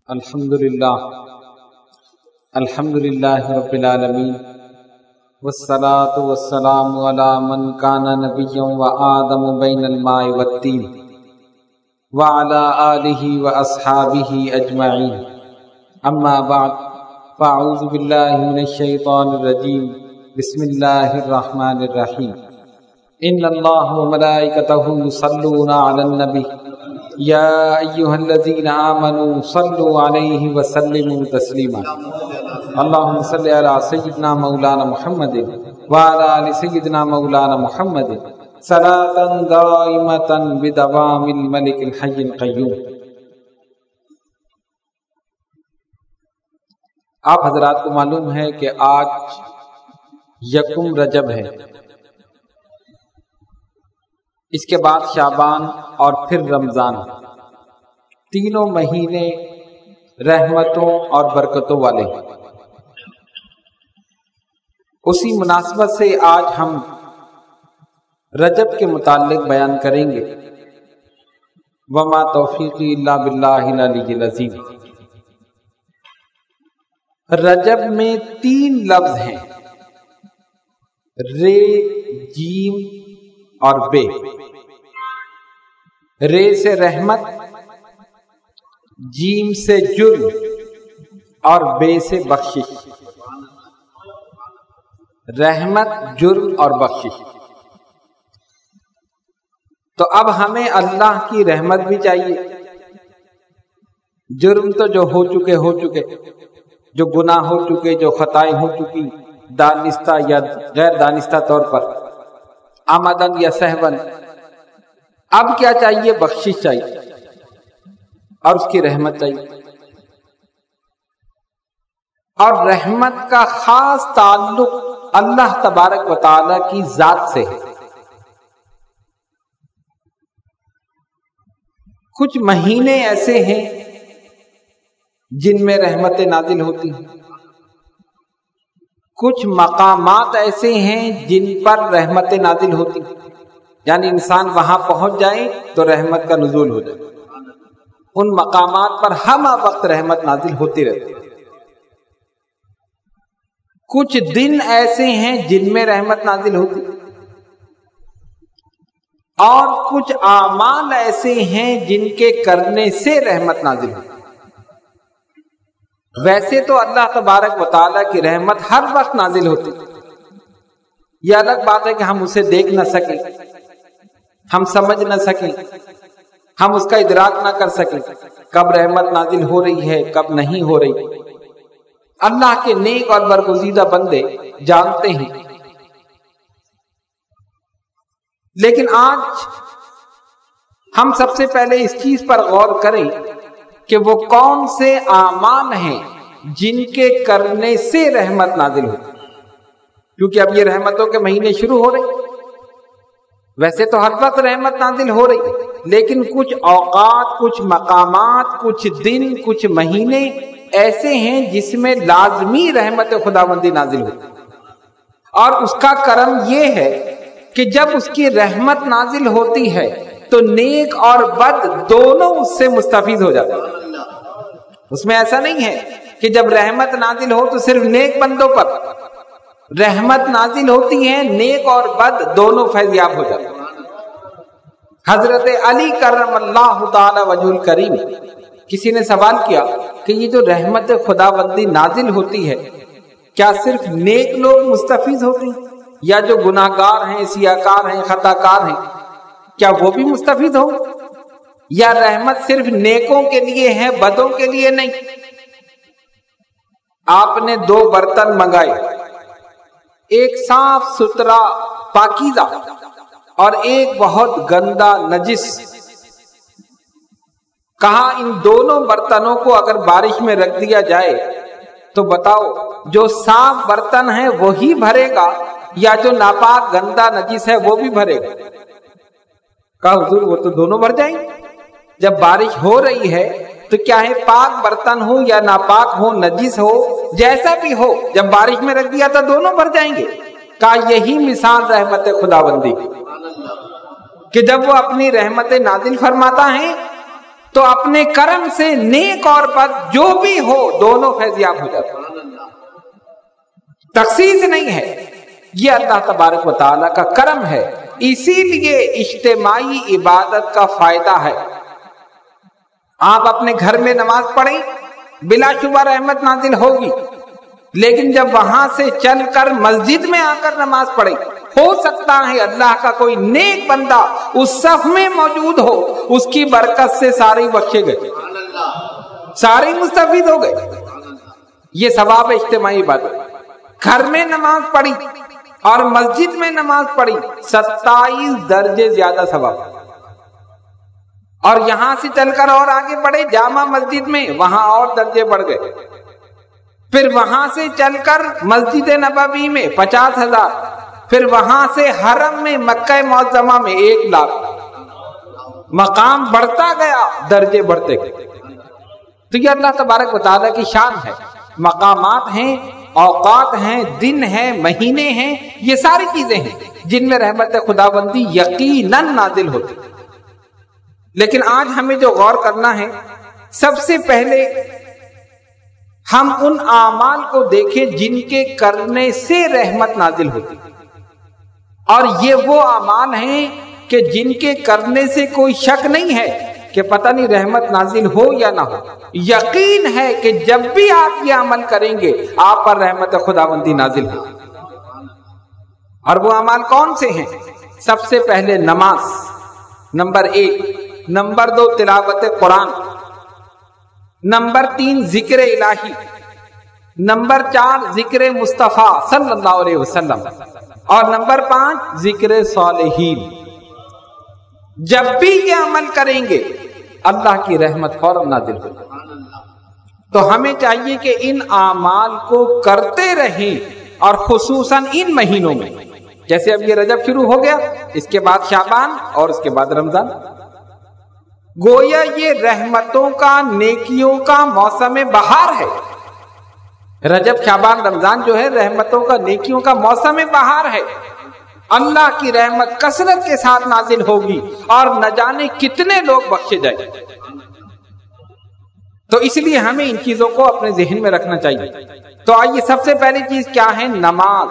الحمدللہ رب العالمین والصلاة والسلام علی من کان نبیا وآدم بین الماء والطین وعلی آلہ واصحابہ اجمعین اما بعد فاعوذ باللہ من الشیطان الرجیم بسم اللہ الرحمن الرحیم ان اللہ وملائکتہ یصلون علی النبی یا ایہا الذین آمنوا صلوا علیہ وسلموا تسلیما اللہم صلی علی سیدنا مولانا محمد وعلی آل سیدنا مولانا محمد صلاة دائمة بدوام الملک الحی القیوم۔ آپ حضرات کو معلوم ہے کہ آج یکم رجب ہے، اس کے بعد شعبان اور پھر رمضان، تینوں مہینے رحمتوں اور برکتوں والے ہیں۔ اسی مناسبت سے آج ہم رجب کے متعلق بیان کریں گے۔ وما توفیقی الا باللہ العلی العظیم۔ رجب میں 3 لفظ ہیں، رے، جیم اور بے۔ رے سے رحمت، جیم سے جرم اور بے سے بخشش۔ رحمت، جرم اور بخشش۔ تو اب ہمیں اللہ کی رحمت بھی چاہیے۔ جرم تو جو ہو چکے، جو گناہ ہو چکے، جو خطائیں ہو چکی، دانستہ یا غیر دانستہ طور پر، عمدن یا سہون۔ اب کیا چاہیے؟ بخشش چاہیے اور اس کی رحمت چاہیے۔ اور رحمت کا خاص تعلق اللہ تبارک و تعالی کی ذات سے ہے۔ کچھ مہینے ایسے ہیں جن میں رحمتیں نازل ہوتی ہیں، کچھ مقامات ایسے ہیں جن پر رحمتیں نازل ہوتی ہیں، یعنی انسان وہاں پہنچ جائے تو رحمت کا نزول ہو جائے۔ ان مقامات پر ہمہ وقت رحمت نازل ہوتی رہتی ہے۔ کچھ دن ایسے ہیں جن میں رحمت نازل ہوتی، اور کچھ اعمال ایسے ہیں جن کے کرنے سے رحمت نازل ہوتی۔ ویسے تو اللہ تبارک و تعالیٰ کی رحمت ہر وقت نازل ہوتی، یہ الگ بات ہے کہ ہم اسے دیکھ نہ سکیں، ہم سمجھ نہ سکیں، ہم اس کا ادراک نہ کر سکیں کب رحمت نازل ہو رہی ہے کب نہیں ہو رہی۔ اللہ کے نیک اور برگزیدہ بندے جانتے ہیں۔ لیکن آج ہم سب سے پہلے اس چیز پر غور کریں کہ وہ کون سے اعمال ہیں جن کے کرنے سے رحمت نازل ہوتی، کیونکہ اب یہ رحمتوں کے مہینے شروع ہو رہے۔ ویسے تو ہر وقت رحمت نازل ہو رہی، لیکن کچھ اوقات، کچھ مقامات، کچھ دن، کچھ مہینے ایسے ہیں جس میں لازمی رحمت خداوندی نازل ہوتی، اور اس کا کرم یہ ہے کہ جب اس کی رحمت نازل ہوتی ہے تو نیک اور بد دونوں اس سے مستفید ہو جاتے ہیں۔ اس میں ایسا نہیں ہے کہ جب رحمت نازل ہو تو صرف نیک بندوں پر، رحمت نازل ہوتی ہے نیک اور بد دونوں فیضیاب ہو جاتے ہیں۔ حضرت علی کرم اللہ تعالی وجہ الکریم، کسی نے سوال کیا کہ یہ جو رحمت خداوندی نازل ہوتی ہے کیا صرف نیک لوگ مستفید ہوتے ہیں، یا جو گناہگار ہیں، سیاہکار ہیں، خطا کار ہیں، کیا وہ بھی مستفید ہو، یا رحمت صرف نیکوں کے لیے ہے بدوں کے لیے نہیں؟ آپ نے 2 برتن منگائے، ایک صاف ستھرا پاکیزہ اور ایک بہت گندا نجس۔ کہا ان دونوں برتنوں کو اگر بارش میں رکھ دیا جائے تو بتاؤ جو صاف برتن ہے وہی بھرے گا یا جو ناپاک گندا نجس ہے وہ بھی بھرے گا؟ کہا حضور وہ تو دونوں بھر جائیں۔ جب بارش ہو رہی ہے تو کیا ہے پاک برتن ہو یا ناپاک ہو، نجس ہو، جیسا بھی ہو، جب بارش میں رکھ دیا تو دونوں بھر جائیں گے۔ کہا یہی مثال رحمت خداوندی کہ جب وہ اپنی رحمت نازل فرماتا ہے تو اپنے کرم سے نیک اور بد جو بھی ہو دونوں فیضیاب ہو جاتے ہیں، تخصیص نہیں ہے، یہ اللہ تبارک و تعالیٰ کا کرم ہے۔ اسی لیے اجتماعی عبادت کا فائدہ ہے۔ آپ اپنے گھر میں نماز پڑھیں، بلا شبہ رحمت نازل ہوگی، لیکن جب وہاں سے چل کر مسجد میں آ کر نماز پڑھیں، ہو سکتا ہے اللہ کا کوئی نیک بندہ اس صف میں موجود ہو، اس کی برکت سے سارے بخشے گئے، سارے مستفید ہو گئے۔ یہ ثواب اجتماعی عبادت۔ گھر میں نماز پڑھی اور مسجد میں نماز پڑھی، 27 درجے زیادہ ثواب۔ اور یہاں سے چل کر اور آگے بڑھے جامع مسجد میں، وہاں اور درجے بڑھ گئے۔ پھر وہاں سے چل کر مسجد نبوی میں 50,000، پھر وہاں سے حرم میں مکہ معظمہ میں 1,00,000۔ مقام بڑھتا گیا، درجے بڑھتے گئے۔ تو یہ اللہ تبارک و تعالیٰ کی شان ہے۔ مقامات ہیں، اوقات ہیں، دن ہیں، مہینے ہیں، یہ ساری چیزیں ہیں جن میں رحمت خداوندی یقیناً نازل ہوتی۔ لیکن آج ہمیں جو غور کرنا ہے، سب سے پہلے ہم ان اعمال کو دیکھیں جن کے کرنے سے رحمت نازل ہوتی، اور یہ وہ اعمال ہیں کہ جن کے کرنے سے کوئی شک نہیں ہے کہ پتہ نہیں رحمت نازل ہو یا نہ ہو، یقین ہے کہ جب بھی آپ یہ عمل کریں گے آپ پر رحمت خداوندی نازل ہو۔ اور وہ اعمال کون سے ہیں؟ سب سے پہلے نماز، نمبر 1، نمبر 2 تلاوت قرآن، نمبر 3 ذکر الہی، نمبر 4 ذکر مصطفیٰ صلی اللہ علیہ وسلم، اور نمبر 5 ذکر صالحین۔ جب بھی یہ عمل کریں گے اللہ کی رحمت فوراً نازل ہو۔ تو ہمیں چاہیے کہ ان اعمال کو کرتے رہیں، اور خصوصاً ان مہینوں میں، جیسے اب یہ رجب شروع ہو گیا، اس کے بعد شعبان اور اس کے بعد رمضان، گویا یہ رحمتوں کا، نیکیوں کا موسم بہار ہے۔ رجب شعبان رمضان جو ہے رحمتوں کا، نیکیوں کا موسم بہار ہے۔ اللہ کی رحمت کثرت کے ساتھ نازل ہوگی اور نہ جانے کتنے لوگ بخشے جائیں۔ تو اس لیے ہمیں ان چیزوں کو اپنے ذہن میں رکھنا چاہیے۔ تو آئیے سب سے پہلی چیز کیا ہے؟ نماز۔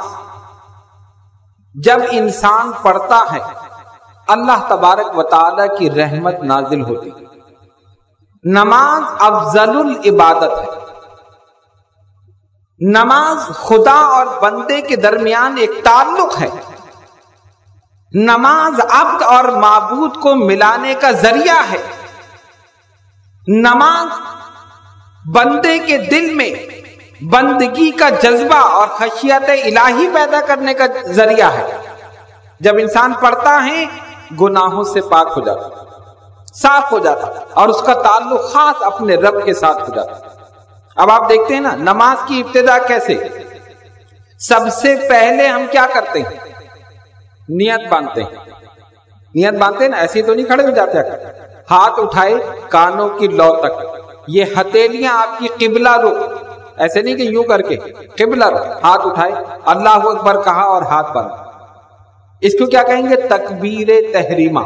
جب انسان پڑھتا ہے اللہ تبارک و تعالی کی رحمت نازل ہوتی۔ نماز افضل العبادت ہے۔ نماز خدا اور بندے کے درمیان ایک تعلق ہے۔ نماز عبد اور معبود کو ملانے کا ذریعہ ہے۔ نماز بندے کے دل میں بندگی کا جذبہ اور خشیت الہی پیدا کرنے کا ذریعہ ہے۔ جب انسان پڑھتا ہے گناہوں سے پاک ہو جاتا، صاف ہو جاتا، اور اس کا تعلق خاص اپنے رب کے ساتھ ہو جاتا۔ اب آپ دیکھتے ہیں نا نماز کی ابتدا کیسے؟ سب سے پہلے ہم کیا کرتے ہیں؟ نیت باندھتے ہیں۔ نیت باندھتے ہیں نا، ایسے تو نہیں کھڑے ہو جاتے، ہاتھ اٹھائے کانوں کی لو تک، یہ ہتھیلیاں آپ کی قبلہ رخ، ایسے نہیں کہ یوں کر کے قبلہ رخ، ہاتھ اٹھائے، اللہ اکبر کہا اور ہاتھ باندھا۔ اس کو کیا کہیں گے؟ تکبیر تحریمہ۔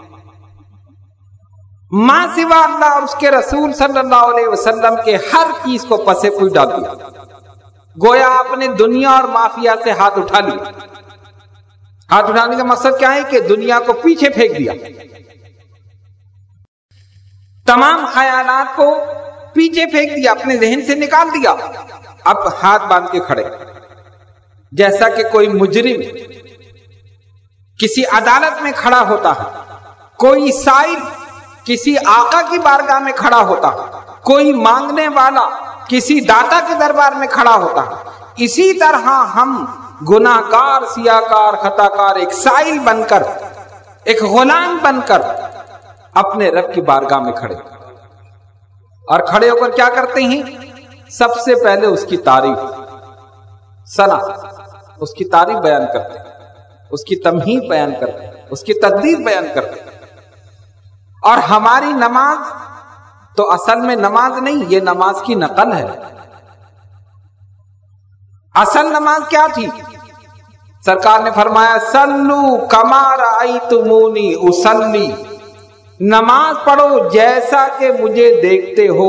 ماں سوا اللہ اور اس کے رسول صلی اللہ علیہ وسلم کے ہر چیز کو پسے پوچھ ڈال دیا، گویا آپ نے دنیا اور مافیا سے ہاتھ اٹھا لیا۔ ہاتھ اٹھانے کا مقصد کیا ہے؟ کہ دنیا کو پیچھے پھینک دیا، تمام خیالات کو پیچھے پھینک دیا، اپنے ذہن سے نکال دیا۔ اب ہاتھ باندھ کے کھڑے، جیسا کہ کوئی مجرم کسی عدالت میں کھڑا ہوتا ہے، کوئی سائل کسی آقا کی بارگاہ میں کھڑا ہوتا ہے، کوئی مانگنے والا کسی داتا کے دربار میں کھڑا ہوتا ہے، اسی طرح ہم گناہگار، سیاہکار، خطاکار ایک سائل بن کر، ایک غلام بن کر اپنے رب کی بارگاہ میں کھڑے، اور کھڑے ہو کر کیا کرتے ہیں؟ سب سے پہلے اس کی تعریف، ثنا، اس کی تعریف بیان کرتے ہیں، اس کی تمہید بیان کرتے ہیں، اس کی تقدیر بیان کرتے ہیں۔ اور ہماری نماز تو اصل میں نماز نہیں، یہ نماز کی نقل ہے۔ اصل نماز کیا تھی؟ سرکار نے فرمایا سلو کما رأیتمونی اصلی، نماز پڑھو جیسا کہ مجھے دیکھتے ہو،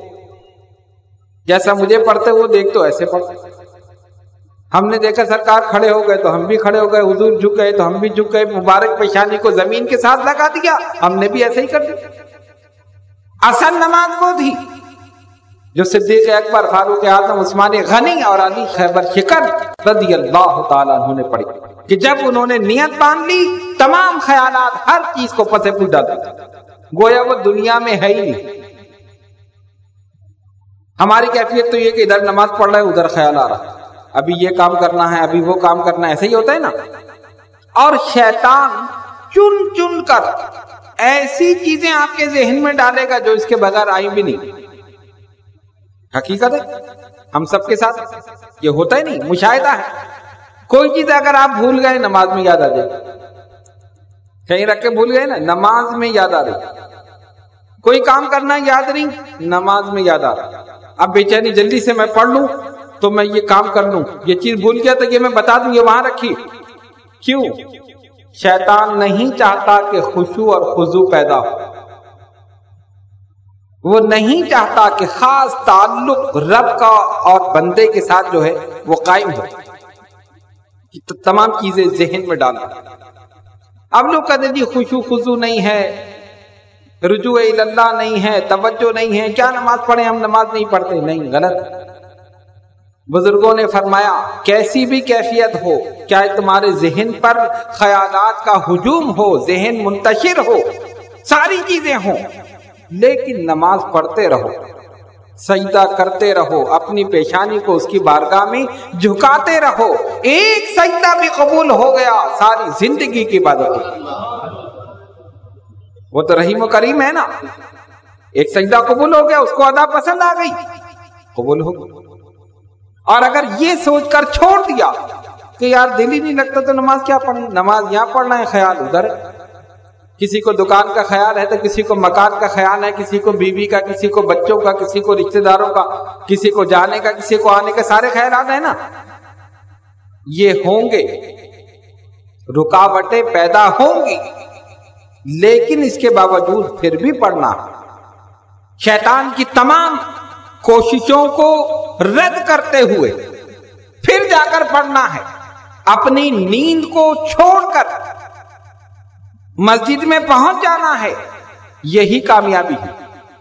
جیسا مجھے پڑھتے ہو دیکھتے ہو ایسے پڑھو۔ ہم نے دیکھا سرکار کھڑے ہو گئے تو ہم بھی کھڑے ہو گئے، حضور جھک گئے تو ہم بھی جھک گئے، مبارک پیشانی کو زمین کے ساتھ لگا دیا، ہم نے بھی ایسے ہی کر دیا۔ اصل نماز وہ تھی جو صدیق اکبر، فاروق اعظم، عثمان غنی اور علی خیبر شکر رضی اللہ تعالیٰ عنہ نے پڑھی کہ جب انہوں نے نیت باندھ لی تمام خیالات ہر چیز کو پسے پوچھ ڈال دیا، گویا وہ دنیا میں ہے ہی نہیں۔ ہماری کیفیت تو یہ کہ ادھر نماز پڑھ رہے ادھر خیال آ رہا ہے، ابھی یہ کام کرنا ہے، ابھی وہ کام کرنا ہے، ایسے ہی ہوتا ہے نا۔ اور شیطان چن چن کر ایسی چیزیں آپ کے ذہن میں ڈالے گا جو اس کے بغیر آئی بھی نہیں۔ حقیقت ہے ہم سب کے ساتھ یہ ہوتا ہی نہیں، مشاہدہ ہے۔ کوئی چیز اگر آپ بھول گئے نماز میں یاد آ جائے، کہیں رکھ کے بھول گئے نا، نماز میں یاد آ رہی۔ کوئی کام کرنا یاد نہیں، نماز میں یاد آ رہا۔ اب بے چینی جلدی سے میں پڑھ لوں تو میں یہ کام کر لوں، یہ چیز بھول گیا تو یہ میں بتا دوں، یہ وہاں رکھی۔ کیوں؟ شیطان نہیں چاہتا کہ خشوع اور خضوع پیدا ہو، وہ نہیں چاہتا کہ خاص تعلق رب کا اور بندے کے ساتھ جو ہے وہ قائم ہو، تمام چیزیں ذہن میں ڈالنا۔ اب لوگ کہتے ہیں جی خشوع خضوع نہیں ہے، رجوع اللہ نہیں ہے، توجہ نہیں ہے، کیا نماز پڑھیں؟ ہم نماز نہیں پڑھتے۔ نہیں، غلط۔ بزرگوں نے فرمایا کیسی بھی کیفیت ہو، چاہے تمہارے ذہن پر خیالات کا ہجوم ہو، ذہن منتشر ہو، ساری چیزیں ہوں، لیکن نماز پڑھتے رہو، سجدہ کرتے رہو، اپنی پیشانی کو اس کی بارگاہ میں جھکاتے رہو۔ ایک سجدہ بھی قبول ہو گیا ساری زندگی کی عبادت ہے۔ وہ تو رحیم و کریم ہے نا، ایک سجدہ قبول ہو گیا، اس کو ادا پسند آ گئی، قبول ہو گئی۔ اور اگر یہ سوچ کر چھوڑ دیا کہ یار دل ہی نہیں لگتا تو نماز کیا پڑھیں، نماز یہاں پڑھنا ہے، خیال ادھر ہے، کسی کو دکان کا خیال ہے تو کسی کو مکان کا خیال ہے، کسی کو بیوی کا، کسی کو بچوں کا، کسی کو رشتہ داروں کا، کسی کو جانے کا، کسی کو آنے کا، سارے خیالات ہیں نا۔ یہ ہوں گے، رکاوٹیں پیدا ہوں گی، لیکن اس کے باوجود پھر بھی پڑھنا، شیطان کی تمام کوششوں کو رد کرتے ہوئے پھر جا کر پڑھنا ہے، اپنی نیند کو چھوڑ کر مسجد میں پہنچ جانا ہے۔ یہی کامیابی ہے،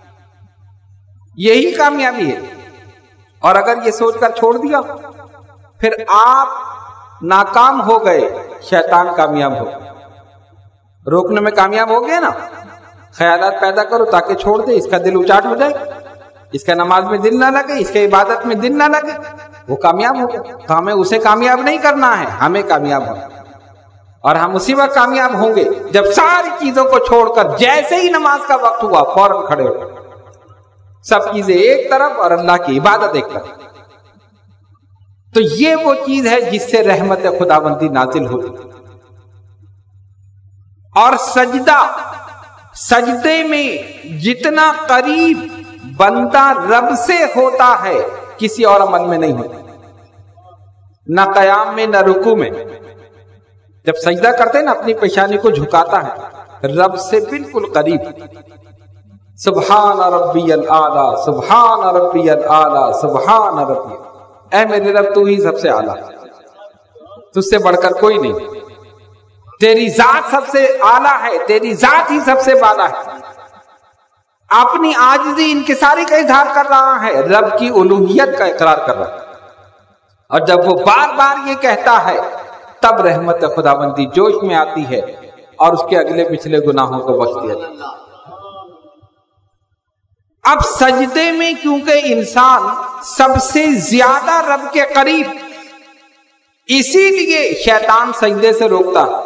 یہی کامیابی ہے۔ اور اگر یہ سوچ کر چھوڑ دیا پھر آپ ناکام ہو گئے، شیطان کامیاب ہو گئے۔ روکنے میں کامیاب ہو گئے نا، خیالات پیدا کرو تاکہ چھوڑ دے، اس کا دل اچاٹ ہو جائے، اس کا نماز میں دل نہ لگے، اس کے عبادت میں دل نہ لگے، وہ کامیاب ہو گیا۔ تو ہمیں اسے کامیاب نہیں کرنا ہے، ہمیں کامیاب ہونا۔ اور ہم اسی وقت کامیاب ہوں گے جب ساری چیزوں کو چھوڑ کر جیسے ہی نماز کا وقت ہوا فوراً کھڑے ہو گئے، سب چیزیں ایک طرف اور اللہ کی عبادت ایک طرف۔ تو یہ وہ چیز ہے جس سے رحمت خداوندی نازل ہوتی۔ اور سجدے میں جتنا قریب بندہ رب سے ہوتا ہے کسی اور عمل میں نہیں ہوتا، نہ قیام میں نہ رکوع میں۔ جب سجدہ کرتے ہیں نا اپنی پیشانی کو جھکاتا ہے، رب سے بالکل قریب۔ سبحان ربی الاعلی، سبحان ربی الاعلی، سبحان ربی، اے میرے رب تو ہی سب سے اعلیٰ، تجھ سے بڑھ کر کوئی نہیں، تیری ذات سب سے اعلیٰ ہے، تیری ذات ہی سب سے بالا ہے۔ اپنی عاجزی انکساری کا اظہار کر رہا ہے، رب کی الوہیت کا اقرار کر رہا ہے۔ اور جب وہ بار بار یہ کہتا ہے تب رحمت خداوندی جوش میں آتی ہے اور اس کے اگلے پچھلے گناہوں کو بخش دیا جاتا ہے۔ اب سجدے میں کیونکہ انسان سب سے زیادہ رب کے قریب، اسی لیے شیطان سجدے سے روکتا ہے،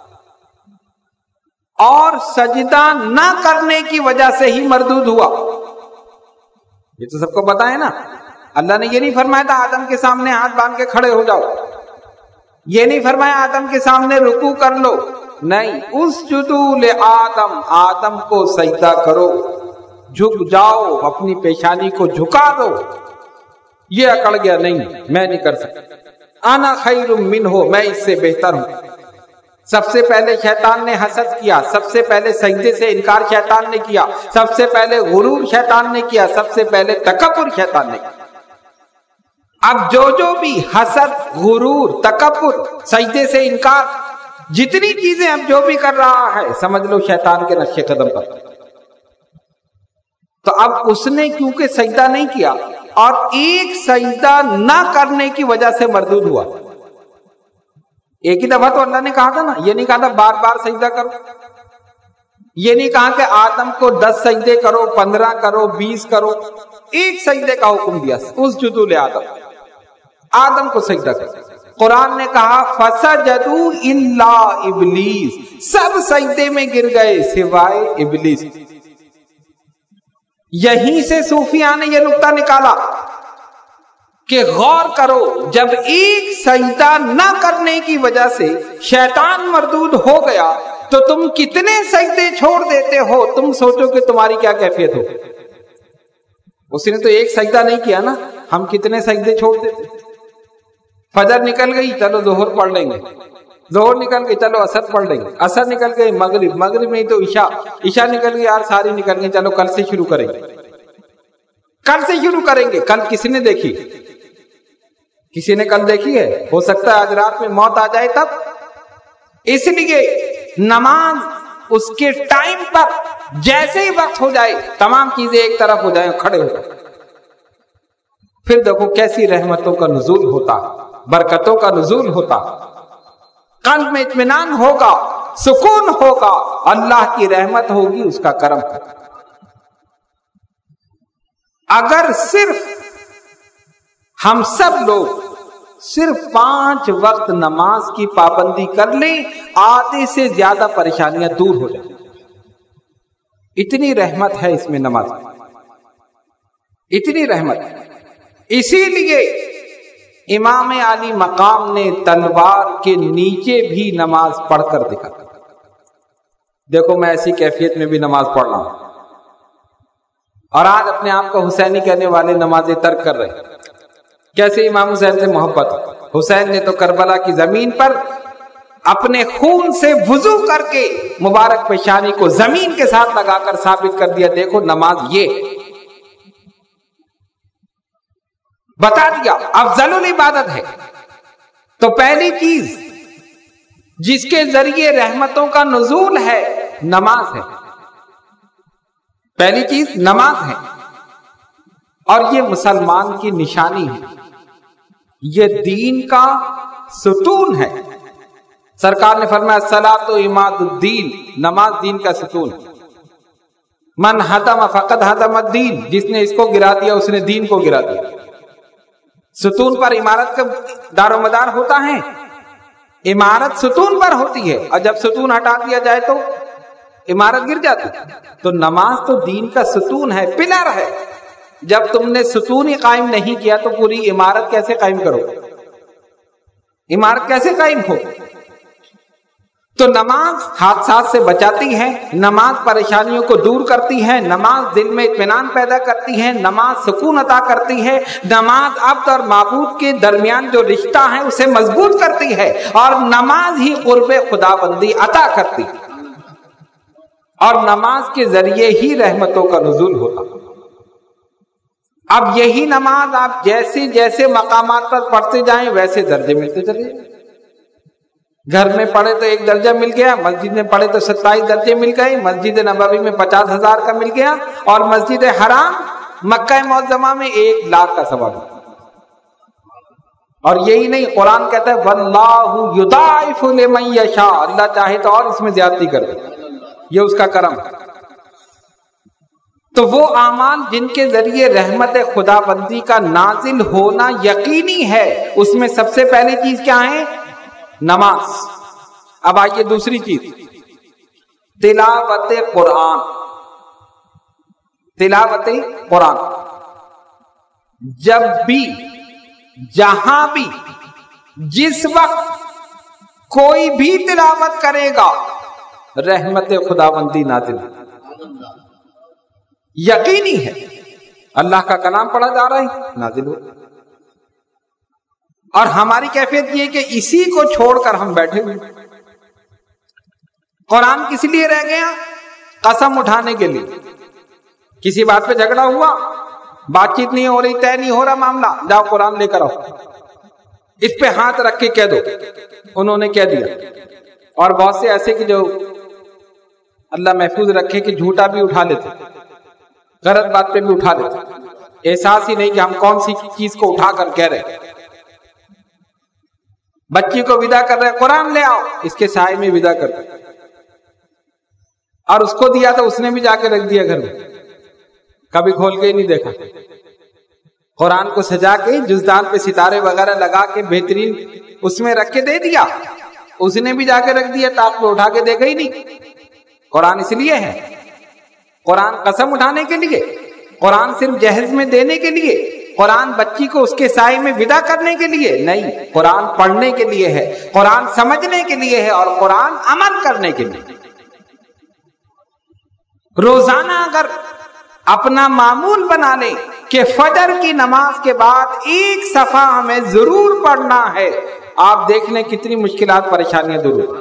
اور سجدہ نہ کرنے کی وجہ سے ہی مردود ہوا۔ یہ تو سب کو پتا ہے نا، اللہ نے یہ نہیں فرمایا تھا آدم کے سامنے ہاتھ باندھ کے کھڑے ہو جاؤ، یہ نہیں فرمایا آدم کے سامنے رکوع کر لو، نہیں، اسجدوا لآدم، آدم کو سجدہ کرو، جھک جاؤ، اپنی پیشانی کو جھکا دو۔ یہ اکڑ گیا، نہیں میں نہیں کر سکتا، انا خیر منہ، میں اس سے بہتر ہوں۔ سب سے پہلے شیطان نے حسد کیا، سب سے پہلے سجدے سے انکار شیطان نے کیا، سب سے پہلے غرور شیطان نے کیا، سب سے پہلے تکبر شیطان نے کیا۔ اب جو بھی حسد، غرور، تکبر، سجدے سے انکار، جتنی چیزیں اب جو بھی کر رہا ہے سمجھ لو شیطان کے نقش قدم پر۔ تو اب اس نے کیونکہ سجدہ نہیں کیا اور ایک سجدہ نہ کرنے کی وجہ سے مردود ہوا۔ ایک ہی دفعہ تو اللہ نے کہا تھا نا، یہ نہیں کہا تھا بار بار سجدہ کرو، یہ نہیں کہا کہ آدم کو 10 سجدے کرو، 15 کرو، 20 کرو، ایک سجدے کا حکم دیا، اسجدوا لآدم، آدم کو سجدہ کرو۔ قرآن نے کہا فسجدوا الا ابلیس، سب سجدے میں گر گئے سوائے ابلیس۔ یہیں سے صوفیاء نے یہ نقطہ نکالا کہ غور کرو، جب ایک سجدہ نہ کرنے کی وجہ سے شیطان مردود ہو گیا تو تم کتنے سجدے چھوڑ دیتے ہو، تم سوچو کہ تمہاری کیا کیفیت ہو۔ اس نے تو ایک سجدہ نہیں کیا نا، ہم کتنے سجدے چھوڑ دیتے۔ فجر نکل گئی، چلو ظہر پڑھ لیں گے، ظہر نکل گئی، چلو عصر پڑھ لیں گے، عصر نکل گئی مغرب، مغرب میں ہی تو عشاء، عشاء نکل گئی یار ساری نکل گئی، چلو کل سے شروع کریں گے، کل سے شروع کریں گے۔ کل کسی نے دیکھی؟ کسی نے کل دیکھی ہے؟ ہو سکتا ہے آج رات میں موت آ جائے تب۔ اس لیے نماز اس کے ٹائم پر جیسے ہی وقت ہو جائے تمام چیزیں ایک طرف ہو جائیں، کھڑے ہو جائیں، پھر دیکھو کیسی رحمتوں کا نزول ہوتا، برکتوں کا نزول ہوتا، قلب میں اطمینان ہوگا، سکون ہوگا، اللہ کی رحمت ہوگی، اس کا کرم ہوگا۔ اگر صرف ہم سب لوگ صرف 5 وقت نماز کی پابندی کر لیں، آدھے سے زیادہ پریشانیاں دور ہو جائیں۔ اتنی رحمت ہے اس میں نماز، اتنی رحمت۔ اسی لیے امام علی مقام نے تلوار کے نیچے بھی نماز پڑھ کر دکھا، دیکھو میں ایسی کیفیت میں بھی نماز پڑھ رہا ہوں۔ اور آج اپنے آپ کو حسینی کہنے والے نمازیں ترک کر رہے ہیں۔ کیسے امام حسین سے محبت؟ حسین نے تو کربلا کی زمین پر اپنے خون سے وضو کر کے مبارک پیشانی کو زمین کے ساتھ لگا کر ثابت کر دیا، دیکھو نماز یہ بتا دیا افضل العبادت ہے۔ تو پہلی چیز جس کے ذریعے رحمتوں کا نزول ہے نماز ہے، پہلی چیز نماز ہے، اور یہ مسلمان کی نشانی ہے، یہ دین کا ستون ہے۔ سرکار نے فرمایا الصلاۃ عماد الدین، نماز دین کا ستون۔ من ہدم فقد ہدم الدین، جس نے اس کو گرا دیا اس نے دین کو گرا دیا۔ ستون پر عمارت کا دار و مدار ہوتا ہے، عمارت ستون پر ہوتی ہے، اور جب ستون ہٹا دیا جائے تو عمارت گر جاتی۔ تو نماز تو دین کا ستون ہے، پلر ہے۔ جب تم نے ستون ہی قائم نہیں کیا تو پوری عمارت کیسے قائم کرو؟ عمارت کیسے قائم ہو؟ تو نماز حادثات سے بچاتی ہے، نماز پریشانیوں کو دور کرتی ہے، نماز دل میں اطمینان پیدا کرتی ہے، نماز سکون عطا کرتی ہے، نماز عبد اور معبود کے درمیان جو رشتہ ہے اسے مضبوط کرتی ہے، اور نماز ہی قرب خدا بندی عطا کرتی ہے، اور نماز کے ذریعے ہی رحمتوں کا نزول ہوتا۔ اب یہی نماز آپ جیسے جیسے مقامات پر پڑھتے جائیں ویسے درجے ملتے چلے جائیں۔ گھر میں پڑھے تو 1 درجہ مل گیا، مسجد میں پڑھے تو 27 درجے مل گئے، مسجد نبوی میں 50,000 کا مل گیا، اور مسجد حرام مکہ معظمہ میں 1,00,000 کا ثواب۔ اور یہی نہیں، قرآن کہتا ہے واللہ یضاعف لمن یشاء، اللہ چاہے تو اور اس میں زیادتی کر دے، یہ اس کا کرم ہے۔ تو وہ اعمال جن کے ذریعے رحمت خدا بندی کا نازل ہونا یقینی ہے، اس میں سب سے پہلی چیز کیا ہے؟ نماز۔ اب آئیے دوسری چیز، تلاوت قرآن۔ تلاوت قرآن جب بھی، جہاں بھی، جس وقت کوئی بھی تلاوت کرے گا رحمت خدا بندی نازل ہے، یقینی ہے۔ اللہ کا کلام پڑھا جا رہا ہے نازل ہو، اور ہماری کیفیت یہ کہ اسی کو چھوڑ کر ہم بیٹھے ہوئے، قرآن کس لیے رہ گیا؟ قسم اٹھانے کے لیے. کسی بات پہ جھگڑا ہوا، بات چیت نہیں ہو رہی، طے نہیں ہو رہا معاملہ، جاؤ قرآن لے کر آؤ، اس پہ ہاتھ رکھ کے کہہ دو. انہوں نے کہہ دیا. اور بہت سے ایسے کہ جو اللہ محفوظ رکھے کہ جھوٹا بھی اٹھا لیتے، غلط بات پہ بھی اٹھا لیتے، احساس ہی نہیں کہ ہم کون سی چیز کو اٹھا کر کہہ رہے. بچی کو ودا کر رہے، قرآن لے آؤ، اس کے سائے میں ودا کر رہے، اور اس کو دیا تو اس نے بھی جا کے رکھ دیا گھر میں، کبھی کھول کے ہی نہیں دیکھا. قرآن کو سجا کے جزدان پہ ستارے وغیرہ لگا کے بہترین اس میں رکھ کے دے دیا، اس نے بھی جا کے رکھ دیا، تاپ پہ اٹھا کے دیکھا ہی نہیں. قرآن اس لیے ہے، قرآن قسم اٹھانے کے لیے، قرآن صرف جہیز میں دینے کے لیے، قرآن بچی کو اس کے سائے میں ودا کرنے کے لیے نہیں. قرآن پڑھنے کے لیے ہے، قرآن سمجھنے کے لیے ہے، اور قرآن عمل کرنے کے لیے. روزانہ اگر اپنا معمول بنا لیں کہ فجر کی نماز کے بعد ایک صفحہ ہمیں ضرور پڑھنا ہے، آپ دیکھ لیں کتنی مشکلات پریشانیاں دور ہوتی.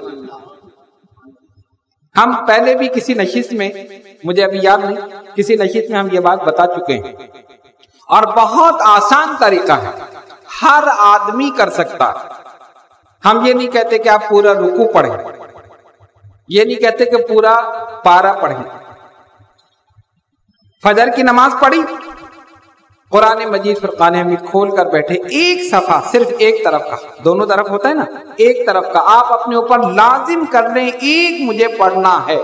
ہم پہلے بھی کسی نشست میں، مجھے ابھی یاد نہیں، کسی نشست میں ہم یہ بات بتا چکے ہیں، اور بہت آسان طریقہ ہے، ہر آدمی کر سکتا ہے. ہم یہ نہیں کہتے کہ آپ پورا رکوع پڑھیں، یہ نہیں کہتے کہ پورا پارہ پڑھیں. فجر کی نماز پڑھی، قرآن مجید فرقان حمید کھول کر بیٹھے، ایک صفحہ صرف ایک طرف کا، دونوں طرف ہوتا ہے نا، ایک طرف کا آپ اپنے اوپر لازم کر لیں، ایک مجھے پڑھنا ہے.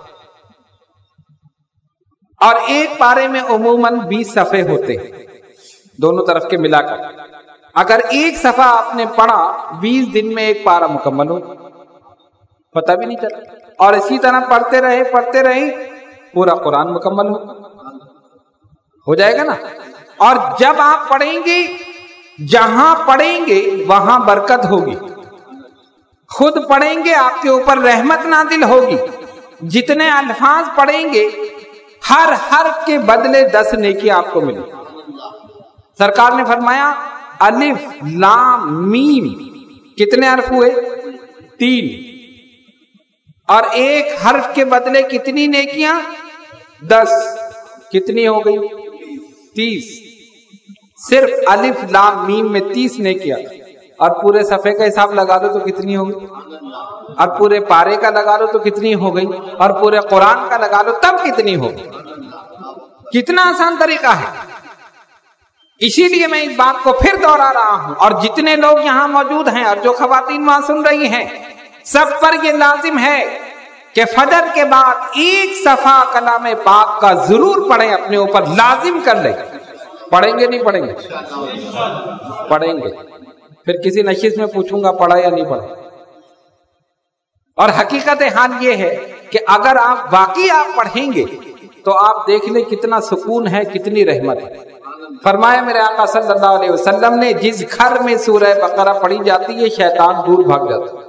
اور ایک پارے میں عموماً 20 صفحے ہوتے ہیں دونوں طرف کے ملا کر. اگر ایک صفحہ آپ نے پڑھا 20 دن میں ایک پارہ مکمل ہو، پتہ بھی نہیں چلا. اور اسی طرح پڑھتے رہے پورا قرآن مکمل ہو جائے گا نا. اور جب آپ پڑھیں گے، جہاں پڑھیں گے وہاں برکت ہوگی، خود پڑھیں گے آپ کے اوپر رحمت نازل ہوگی. جتنے الفاظ پڑھیں گے ہر حرف کے بدلے 10 نیکی آپ کو ملے. سرکار نے فرمایا الف لام میم کتنے حرف ہوئے؟ 3. اور ایک حرف کے بدلے کتنی نیکیاں؟ 10. کتنی ہو گئی؟ 30. صرف الف لام میم میں 30 نیکیاں. اور پورے صفحے کا حساب لگا دو تو کتنی ہوگی؟ اور پورے پارے کا لگا لو تو کتنی ہو گئی؟ اور پورے قرآن کا لگا لو تب کتنی ہوگی؟ کتنا آسان طریقہ ہے. اسی لیے میں اس بات کو پھر دوہرا رہا ہوں، اور جتنے لوگ یہاں موجود ہیں اور جو خواتین وہاں سن رہی ہیں، سب پر یہ لازم ہے کہ فجر کے بعد ایک صفحہ کلام پاک کا ضرور پڑھیں، اپنے اوپر لازم کر لیں. پڑھیں گے نہیں پڑھیں گے؟ پڑھیں گے. پھر کسی نشست میں پوچھوں گا پڑھا یا نہیں پڑھا. اور حقیقت حال یہ ہے کہ اگر آپ واقعی آپ پڑھیں گے تو آپ دیکھ لیں کتنا سکون ہے، کتنی رحمت ہے. فرمایا میرے آقا صلی اللہ علیہ وسلم نے جس گھر میں سورہ بقرہ پڑھی جاتی ہے شیطان دور بھاگ جاتا ہے.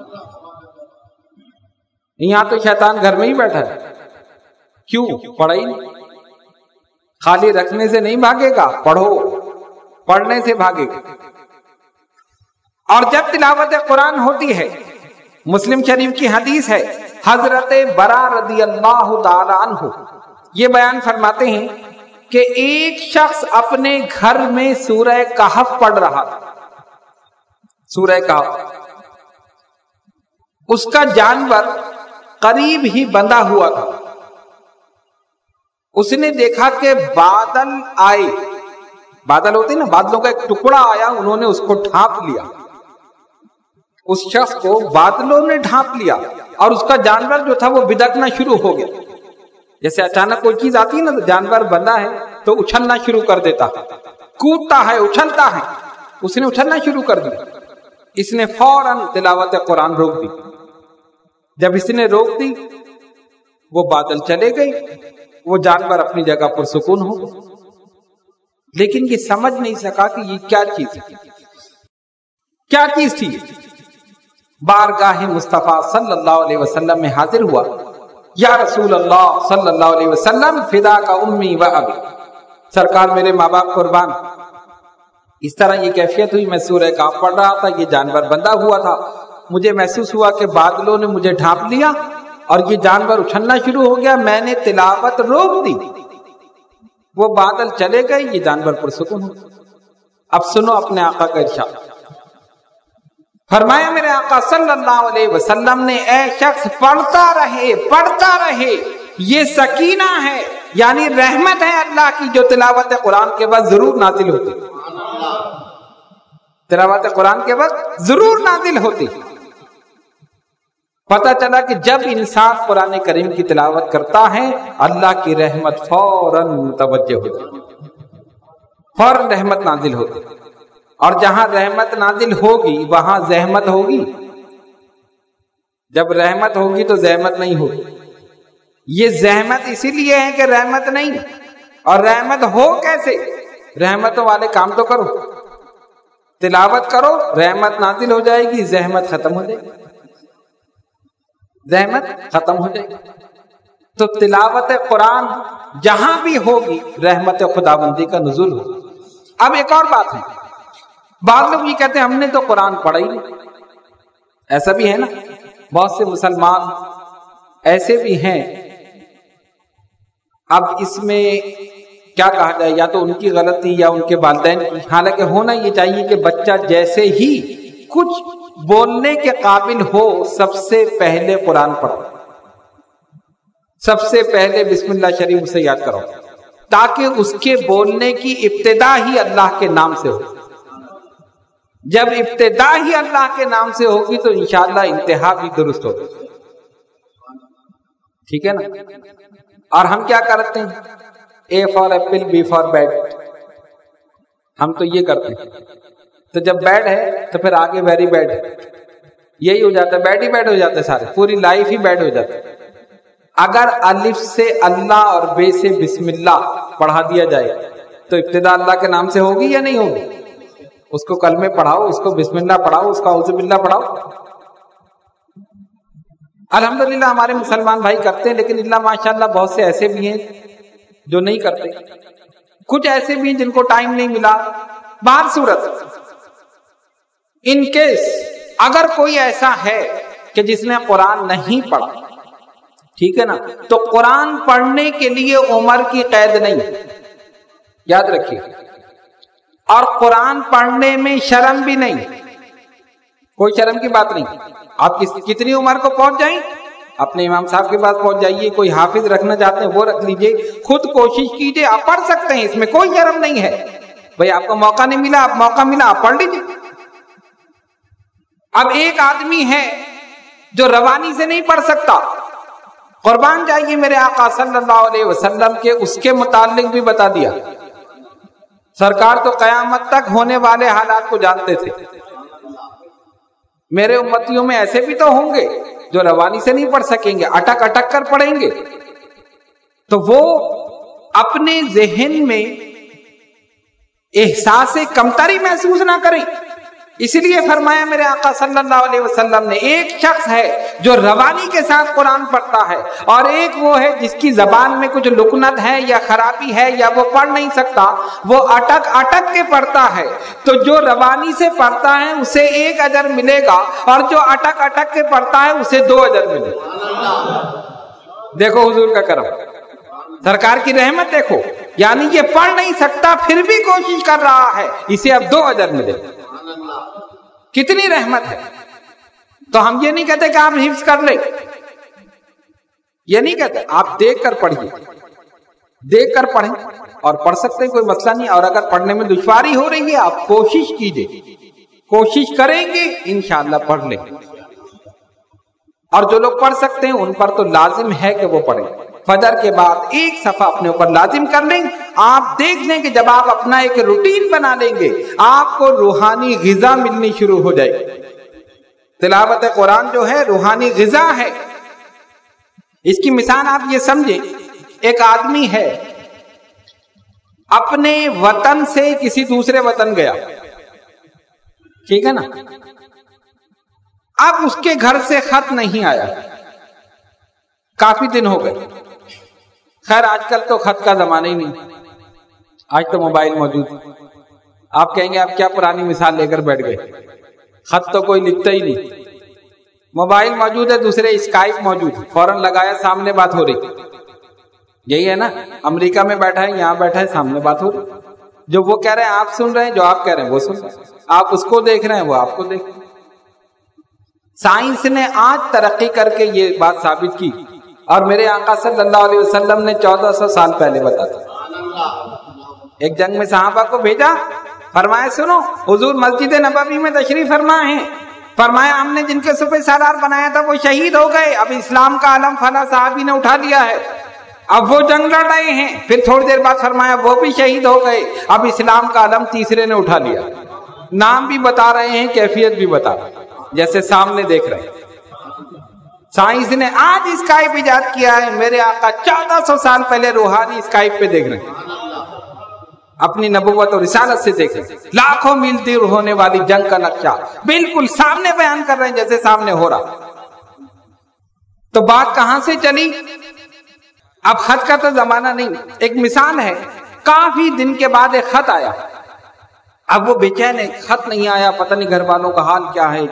یہاں تو شیطان گھر میں ہی بیٹھا ہے. کیوں؟ پڑھا ہی نہیں. خالی رکھنے سے نہیں بھاگے گا، پڑھو، پڑھنے سے بھاگے گا. اور جب تلاوت قرآن ہوتی ہے، مسلم شریف کی حدیث ہے، حضرت برا رضی اللہ تعالی عنہ یہ بیان فرماتے ہیں کہ ایک شخص اپنے گھر میں سورہ کہف پڑھ رہا تھا. سورہ کہف، اس کا جانور قریب ہی بندھا ہوا تھا. اس نے دیکھا کہ بادل آئے، بادل ہوتے نا، بادلوں کا ایک ٹکڑا آیا، انہوں نے اس کو ڈھانپ لیا. اس شخص کو بادلوں نے ڈھانپ لیا اور اس کا جانور جو تھا وہ بدکنا شروع ہو گیا. جیسے اچانک کوئی چیز آتی ہے نا تو جانور بندھا ہے تو اچھلنا شروع کر دیتا، کودتا ہے، اچھلتا ہے. اس نے اچھلنا شروع کر دیا. اس نے فوراً تلاوت قرآن روک دی. جب اس نے روک دی وہ بادل چلے گئے، وہ جانور اپنی جگہ پر سکون ہو گیا. لیکن یہ سمجھ نہیں سکا کہ یہ کیا چیز ہے، کیا چیز تھی. بارگاہ مصطفیٰ صلی اللہ علیہ وسلم میں حاضر ہوا. یا رسول اللہ صلی اللہ علیہ وسلم فدا کا امی و ابی، سرکار میرے ماں باپ قربان. اس طرح یہ کیفیت ہوئی، میں سورہ کہف پڑھ رہا تھا، یہ جانور بندھا ہوا تھا، مجھے محسوس ہوا کہ بادلوں نے مجھے ڈھانپ لیا اور یہ جانور اچھلنا شروع ہو گیا، میں نے تلاوت روک دی، وہ بادل چلے گئے، یہ جانور پرسکون ہو گئے۔ اب سنو اپنے آقا کا ارشاد، فرمایا میرے آقا صلی اللہ علیہ وسلم نے، اے شخص پڑھتا رہے، یہ سکینہ ہے، یعنی رحمت ہے اللہ کی، جو تلاوت قرآن کے بعد ضرور نازل ہوتی، تلاوت قرآن کے بعد ضرور نازل ہوتی۔ پتہ چلا کہ جب انسان قرآن کریم کی تلاوت کرتا ہے اللہ کی رحمت فوراً متوجہ ہوتی، فوراً رحمت نازل ہوتی، اور جہاں رحمت نازل ہوگی وہاں زحمت ہوگی، جب رحمت ہوگی تو زحمت نہیں ہوگی۔ یہ زحمت اسی لیے ہے کہ رحمت نہیں، اور رحمت ہو کیسے؟ رحمتوں والے کام تو کرو، تلاوت کرو، رحمت نازل ہو جائے گی، زحمت ختم ہو جائے گی، زحمت ختم ہو جائے گی۔ تو تلاوت قرآن جہاں بھی ہوگی رحمت خداوندی کا نزول ہوگا۔ اب ایک اور بات ہے، بعض لوگ یہ کہتے ہیں ہم نے تو قرآن پڑھا ہی نہیں، ایسا بھی ہے نا، بہت سے مسلمان ایسے بھی ہیں۔ اب اس میں کیا کہا جائے، یا تو ان کی غلطی یا ان کے والدین کی، حالانکہ ہونا یہ چاہیے کہ بچہ جیسے ہی کچھ بولنے کے قابل ہو سب سے پہلے قرآن پڑھو، سب سے پہلے بسم اللہ شریف اسے یاد کرو، تاکہ اس کے بولنے کی ابتدا ہی اللہ کے نام سے ہو۔ جب ابتدا ہی اللہ کے نام سے ہوگی تو انشاءاللہ انتہا بھی درست ہوگی، ٹھیک ہے نا۔ اور ہم کیا کرتے ہیں، A for apple, B for bat, ہم تو یہ کرتے ہیں، تو جب بیڈ ہے تو پھر آگے ویری بیڈ، یہی ہو جاتا ہے، بیڈ ہی بیڈ ہو جاتا ہے، سارے پوری لائف ہی بیڈ ہو جاتا ہے۔ اگر الف سے اللہ اور بے سے بسم اللہ پڑھا دیا جائے تو ابتدا اللہ کے نام سے ہوگی یا نہیں ہوگی؟ اس کو کلمے پڑھاؤ، اس کو بسم اللہ پڑھاؤ، اس کو اعوذ باللہ پڑھاؤ۔ الحمدللہ ہمارے مسلمان بھائی کرتے ہیں، لیکن اللہ ماشاءاللہ بہت سے ایسے بھی ہیں جو نہیں کرتے، کچھ ایسے بھی ہیں جن کو ٹائم نہیں ملا۔ بہر صورت ان کیس اگر کوئی ایسا ہے کہ جس نے قرآن نہیں پڑھا، ٹھیک ہے نا، تو قرآن پڑھنے کے لیے عمر کی قید نہیں، یاد رکھیے، اور قرآن پڑھنے میں شرم بھی نہیں، کوئی شرم کی بات نہیں۔ آپ کتنی عمر کو پہنچ جائیں اپنے امام صاحب کے پاس پہنچ جائیے، کوئی حافظ رکھنا چاہتے ہیں وہ رکھ لیجئے، خود کوشش کیجئے، آپ پڑھ سکتے ہیں، اس میں کوئی شرم نہیں ہے۔ بھئی آپ کو موقع نہیں ملا، آپ موقع ملا آپ پڑھ لیجئے۔ اب ایک آدمی ہے جو روانی سے نہیں پڑھ سکتا، قربان جائیے میرے آقا صلی اللہ علیہ وسلم کے اس کے متعلق بھی بتا دیا، سرکار تو قیامت تک ہونے والے حالات کو جانتے تھے۔ میرے امتیوں میں ایسے بھی تو ہوں گے جو روانی سے نہیں پڑھ سکیں گے، اٹک اٹک کر پڑھیں گے، تو وہ اپنے ذہن میں احساس کمتری محسوس نہ کریں۔ اس لیے فرمایا میرے آقا صلی اللہ علیہ وسلم نے، ایک شخص ہے جو روانی کے ساتھ قرآن پڑھتا ہے، اور ایک وہ ہے جس کی زبان میں کچھ لکنت ہے یا خرابی ہے یا وہ پڑھ نہیں سکتا، وہ اٹک اٹک کے پڑھتا ہے۔ تو جو روانی سے پڑھتا ہے اسے 1 اجر ملے گا، اور جو اٹک اٹک کے پڑھتا ہے اسے 2 اجر ملے گا۔ دیکھو حضور کا کرم، سرکار کی رحمت دیکھو، یعنی یہ پڑھ نہیں سکتا پھر بھی کوشش کر رہا ہے، اسے اب 2 اجر ملے گا۔ کتنی رحمت ہے۔ تو ہم یہ نہیں کہتے کہ آپ حفظ کر لیں، یہ نہیں کہتے، آپ دیکھ کر پڑھیے، دیکھ کر پڑھیں، اور پڑھ سکتے ہیں، کوئی مسئلہ نہیں۔ اور اگر پڑھنے میں دشواری ہو رہی ہے آپ کوشش کیجئے، کوشش کریں گے انشاءاللہ پڑھ لیں۔ اور جو لوگ پڑھ سکتے ہیں ان پر تو لازم ہے کہ وہ پڑھیں، فجر کے بعد 1 صفحہ اپنے اوپر لازم کر لیں۔ آپ دیکھ لیں کہ جب آپ اپنا ایک روٹین بنا لیں گے آپ کو روحانی غذا ملنی شروع ہو جائے گی۔ تلاوت قرآن جو ہے روحانی غذا ہے۔ اس کی مثال آپ یہ سمجھیں، ایک آدمی ہے اپنے وطن سے کسی دوسرے وطن گیا، ٹھیک ہے نا، اب اس کے گھر سے خط نہیں آیا، کافی دن ہو گئے۔ خیر آج کل تو خط کا زمانہ ہی نہیں، آج تو موبائل موجود ہے۔ آپ کہیں گے آپ کیا پرانی مثال لے کر بیٹھ گئے، خط تو کوئی لکھتا ہی نہیں، موبائل موجود ہے، دوسرے اسکائپ موجود ہے، فوراً لگایا، سامنے بات ہو رہی. یہی ہے نا، امریکہ میں بیٹھا ہے، یہاں بیٹھا ہے، سامنے بات ہو رہی. جو وہ کہہ رہے ہیں آپ سن رہے ہیں، جو آپ کہہ رہے ہیں وہ سن رہے ہیں، آپ اس کو دیکھ رہے ہیں، وہ آپ کو دیکھ رہے ہیں. سائنس نے آج ترقی کر کے یہ بات ثابت کی، اور میرے آقا صلی اللہ علیہ وسلم نے 1400 سال پہلے بتا دیا. ایک جنگ میں صحابہ کو بھیجا، فرمایا سنو، حضور مسجد نبوی میں تشریف فرما ہے، فرمایا ہم نے جن کے سپہ سالار بنایا تھا وہ شہید ہو گئے، اب اسلام کا علم فلاں صحابی نے اٹھا لیا ہے، اب وہ جنگ لڑ رہے ہیں. پھر تھوڑی دیر بعد فرمایا وہ بھی شہید ہو گئے، اب اسلام کا علم تیسرے نے اٹھا لیا. نام بھی بتا رہے ہیں، کیفیت بھی بتا رہے ہیں، جیسے سامنے دیکھ رہے ہیں. سائنس نے آج اسکائپ ایجاد کیا ہے، میرے آقا 1400 سال پہلے روحانی اسکائپ پہ دیکھ رہے ہیں، اپنی نبوت اور رسالت سے دیکھ رہے ہیں. لاکھوں میل دور ہونے والی جنگ کا نقشہ بالکل سامنے بیان کر رہے ہیں، جیسے سامنے ہو رہا. تو بات کہاں سے چلی؟ اب خط کا تو زمانہ نہیں. ایک مثال ہے، کافی دن کے بعد ایک خط آیا. اب وہ بےچین ہے، خط نہیں آیا، پتہ نہیں گھر والوں کا حال کیا ہے.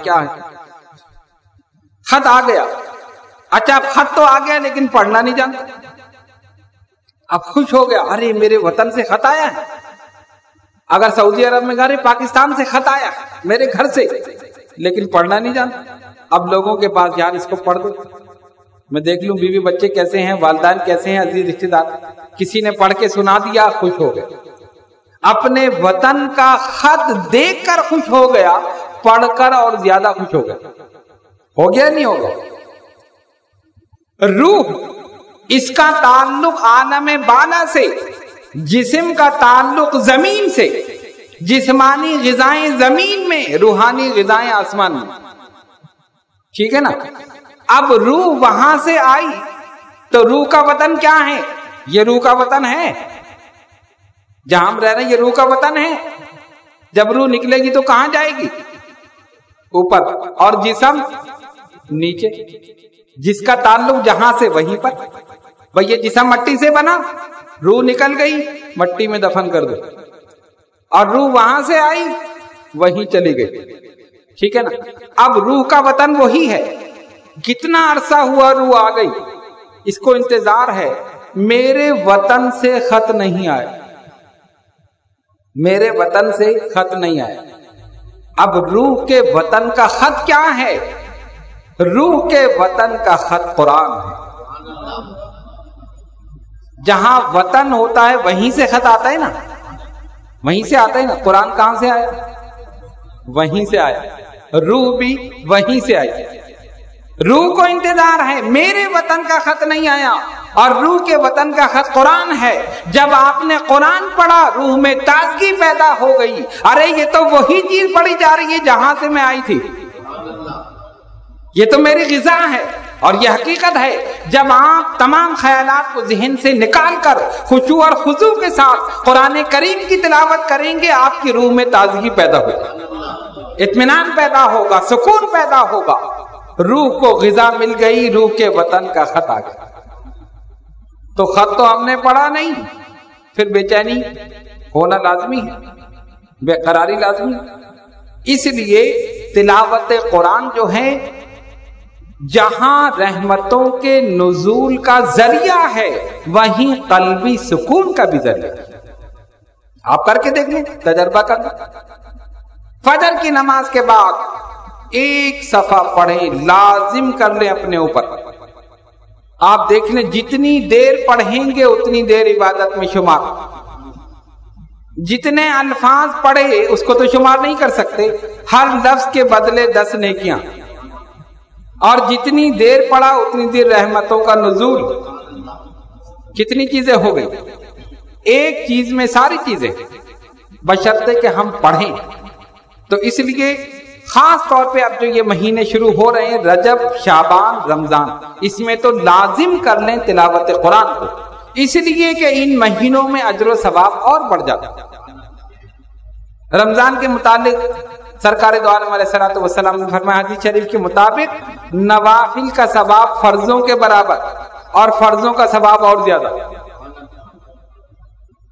خط آ گیا. اچھا، اب خط تو آ گیا لیکن پڑھنا نہیں جانتا. اب خوش ہو گیا، ارے میرے وطن سے خط آیا ہے. اگر سعودی عرب میں گھر، پاکستان سے خط آیا میرے گھر سے، لیکن پڑھنا نہیں جانتا. اب لوگوں کے پاس، یار اس کو پڑھ دو، میں دیکھ لوں بیوی بچے کیسے ہیں، والدین کیسے ہیں، عزیز رشتے دار. کسی نے پڑھ کے سنا دیا، خوش ہو گیا. اپنے وطن کا خط دیکھ کر خوش ہو گیا، پڑھ کر اور زیادہ خوش ہو گیا. ہو گیا نہیں ہوگا؟ روح، اس کا تعلق عالم بالا سے، جسم کا تعلق زمین سے. جسمانی غذائیں زمین میں، روحانی غذائیں آسمان میں. ٹھیک ہے نا؟ اب روح وہاں سے آئی تو روح کا وطن کیا ہے؟ یہ روح کا وطن ہے، جہاں ہم رہ رہے ہیں یہ روح کا وطن ہے. جب روح نکلے گی تو کہاں جائے گی؟ اوپر. اور جسم نیچے. جس کا تعلق جہاں سے وہیں پر. بھئی یہ جسم مٹی سے بنا، روح نکل گئی، مٹی میں دفن کر دو. اور روح وہاں سے آئی، وہیں چلی گئی. ٹھیک ہے نا؟ اب روح کا وطن وہی ہے. کتنا عرصہ ہوا روح آ گئی، اس کو انتظار ہے. میرے وطن سے خط نہیں آیا، میرے وطن سے خط نہیں آیا. اب روح کے وطن کا خط کیا ہے؟ روح کے وطن کا خط قرآن ہے. جہاں وطن ہوتا ہے وہیں سے خط آتا ہے نا، وہیں سے آتا ہے نا. قرآن کہاں سے آیا؟ وہیں سے آیا. روح بھی وہیں سے آئی. روح کو انتظار ہے، میرے وطن کا خط نہیں آیا، اور روح کے وطن کا خط قرآن ہے. جب آپ نے قرآن پڑھا، روح میں تازگی پیدا ہو گئی. ارے یہ تو وہی چیز پڑھی جا رہی ہے جہاں سے میں آئی تھی، یہ تو میری غذا ہے. اور یہ حقیقت ہے، جب آپ تمام خیالات کو ذہن سے نکال کر خشوع اور خضوع کے ساتھ قرآن کریم کی تلاوت کریں گے، آپ کی روح میں تازگی پیدا ہوگی، اطمینان پیدا ہوگا، سکون پیدا ہوگا. روح کو غذا مل گئی، روح کے وطن کا خط آ گیا. تو خط تو ہم نے پڑھا نہیں، پھر بے چینی ہونا لازمی ہے، بے قراری لازمی ہے. اس لیے تلاوت قرآن جو ہے، جہاں رحمتوں کے نزول کا ذریعہ ہے، وہیں قلبی سکون کا بھی ذریعہ ہے. آپ کر کے دیکھ لیں، تجربہ کر لیں. فجر کی نماز کے بعد ایک صفحہ پڑھیں، لازم کر لیں اپنے اوپر. آپ دیکھ لیں جتنی دیر پڑھیں گے اتنی دیر عبادت میں شمار. جتنے الفاظ پڑھے اس کو تو شمار نہیں کر سکتے، ہر لفظ کے بدلے 10 نیکیاں. اور جتنی دیر پڑھا اتنی دیر رحمتوں کا نزول. کتنی چیزیں ہو گئی؟ ایک چیز میں ساری چیزیں، بشرطے کہ ہم پڑھیں. تو اس لیے خاص طور پہ اب جو یہ مہینے شروع ہو رہے ہیں، رجب، شعبان، رمضان، اس میں تو لازم کر لیں تلاوت قرآن کو، اس لیے کہ ان مہینوں میں اجر و ثواب اور بڑھ جاتا. رمضان کے متعلق سرکار دو عالم علیہ الصلوۃ والسلام نے فرمایا حدیث شریف کے مطابق، نوافل کا ثواب فرضوں کے برابر اور فرضوں کا ثواب اور زیادہ.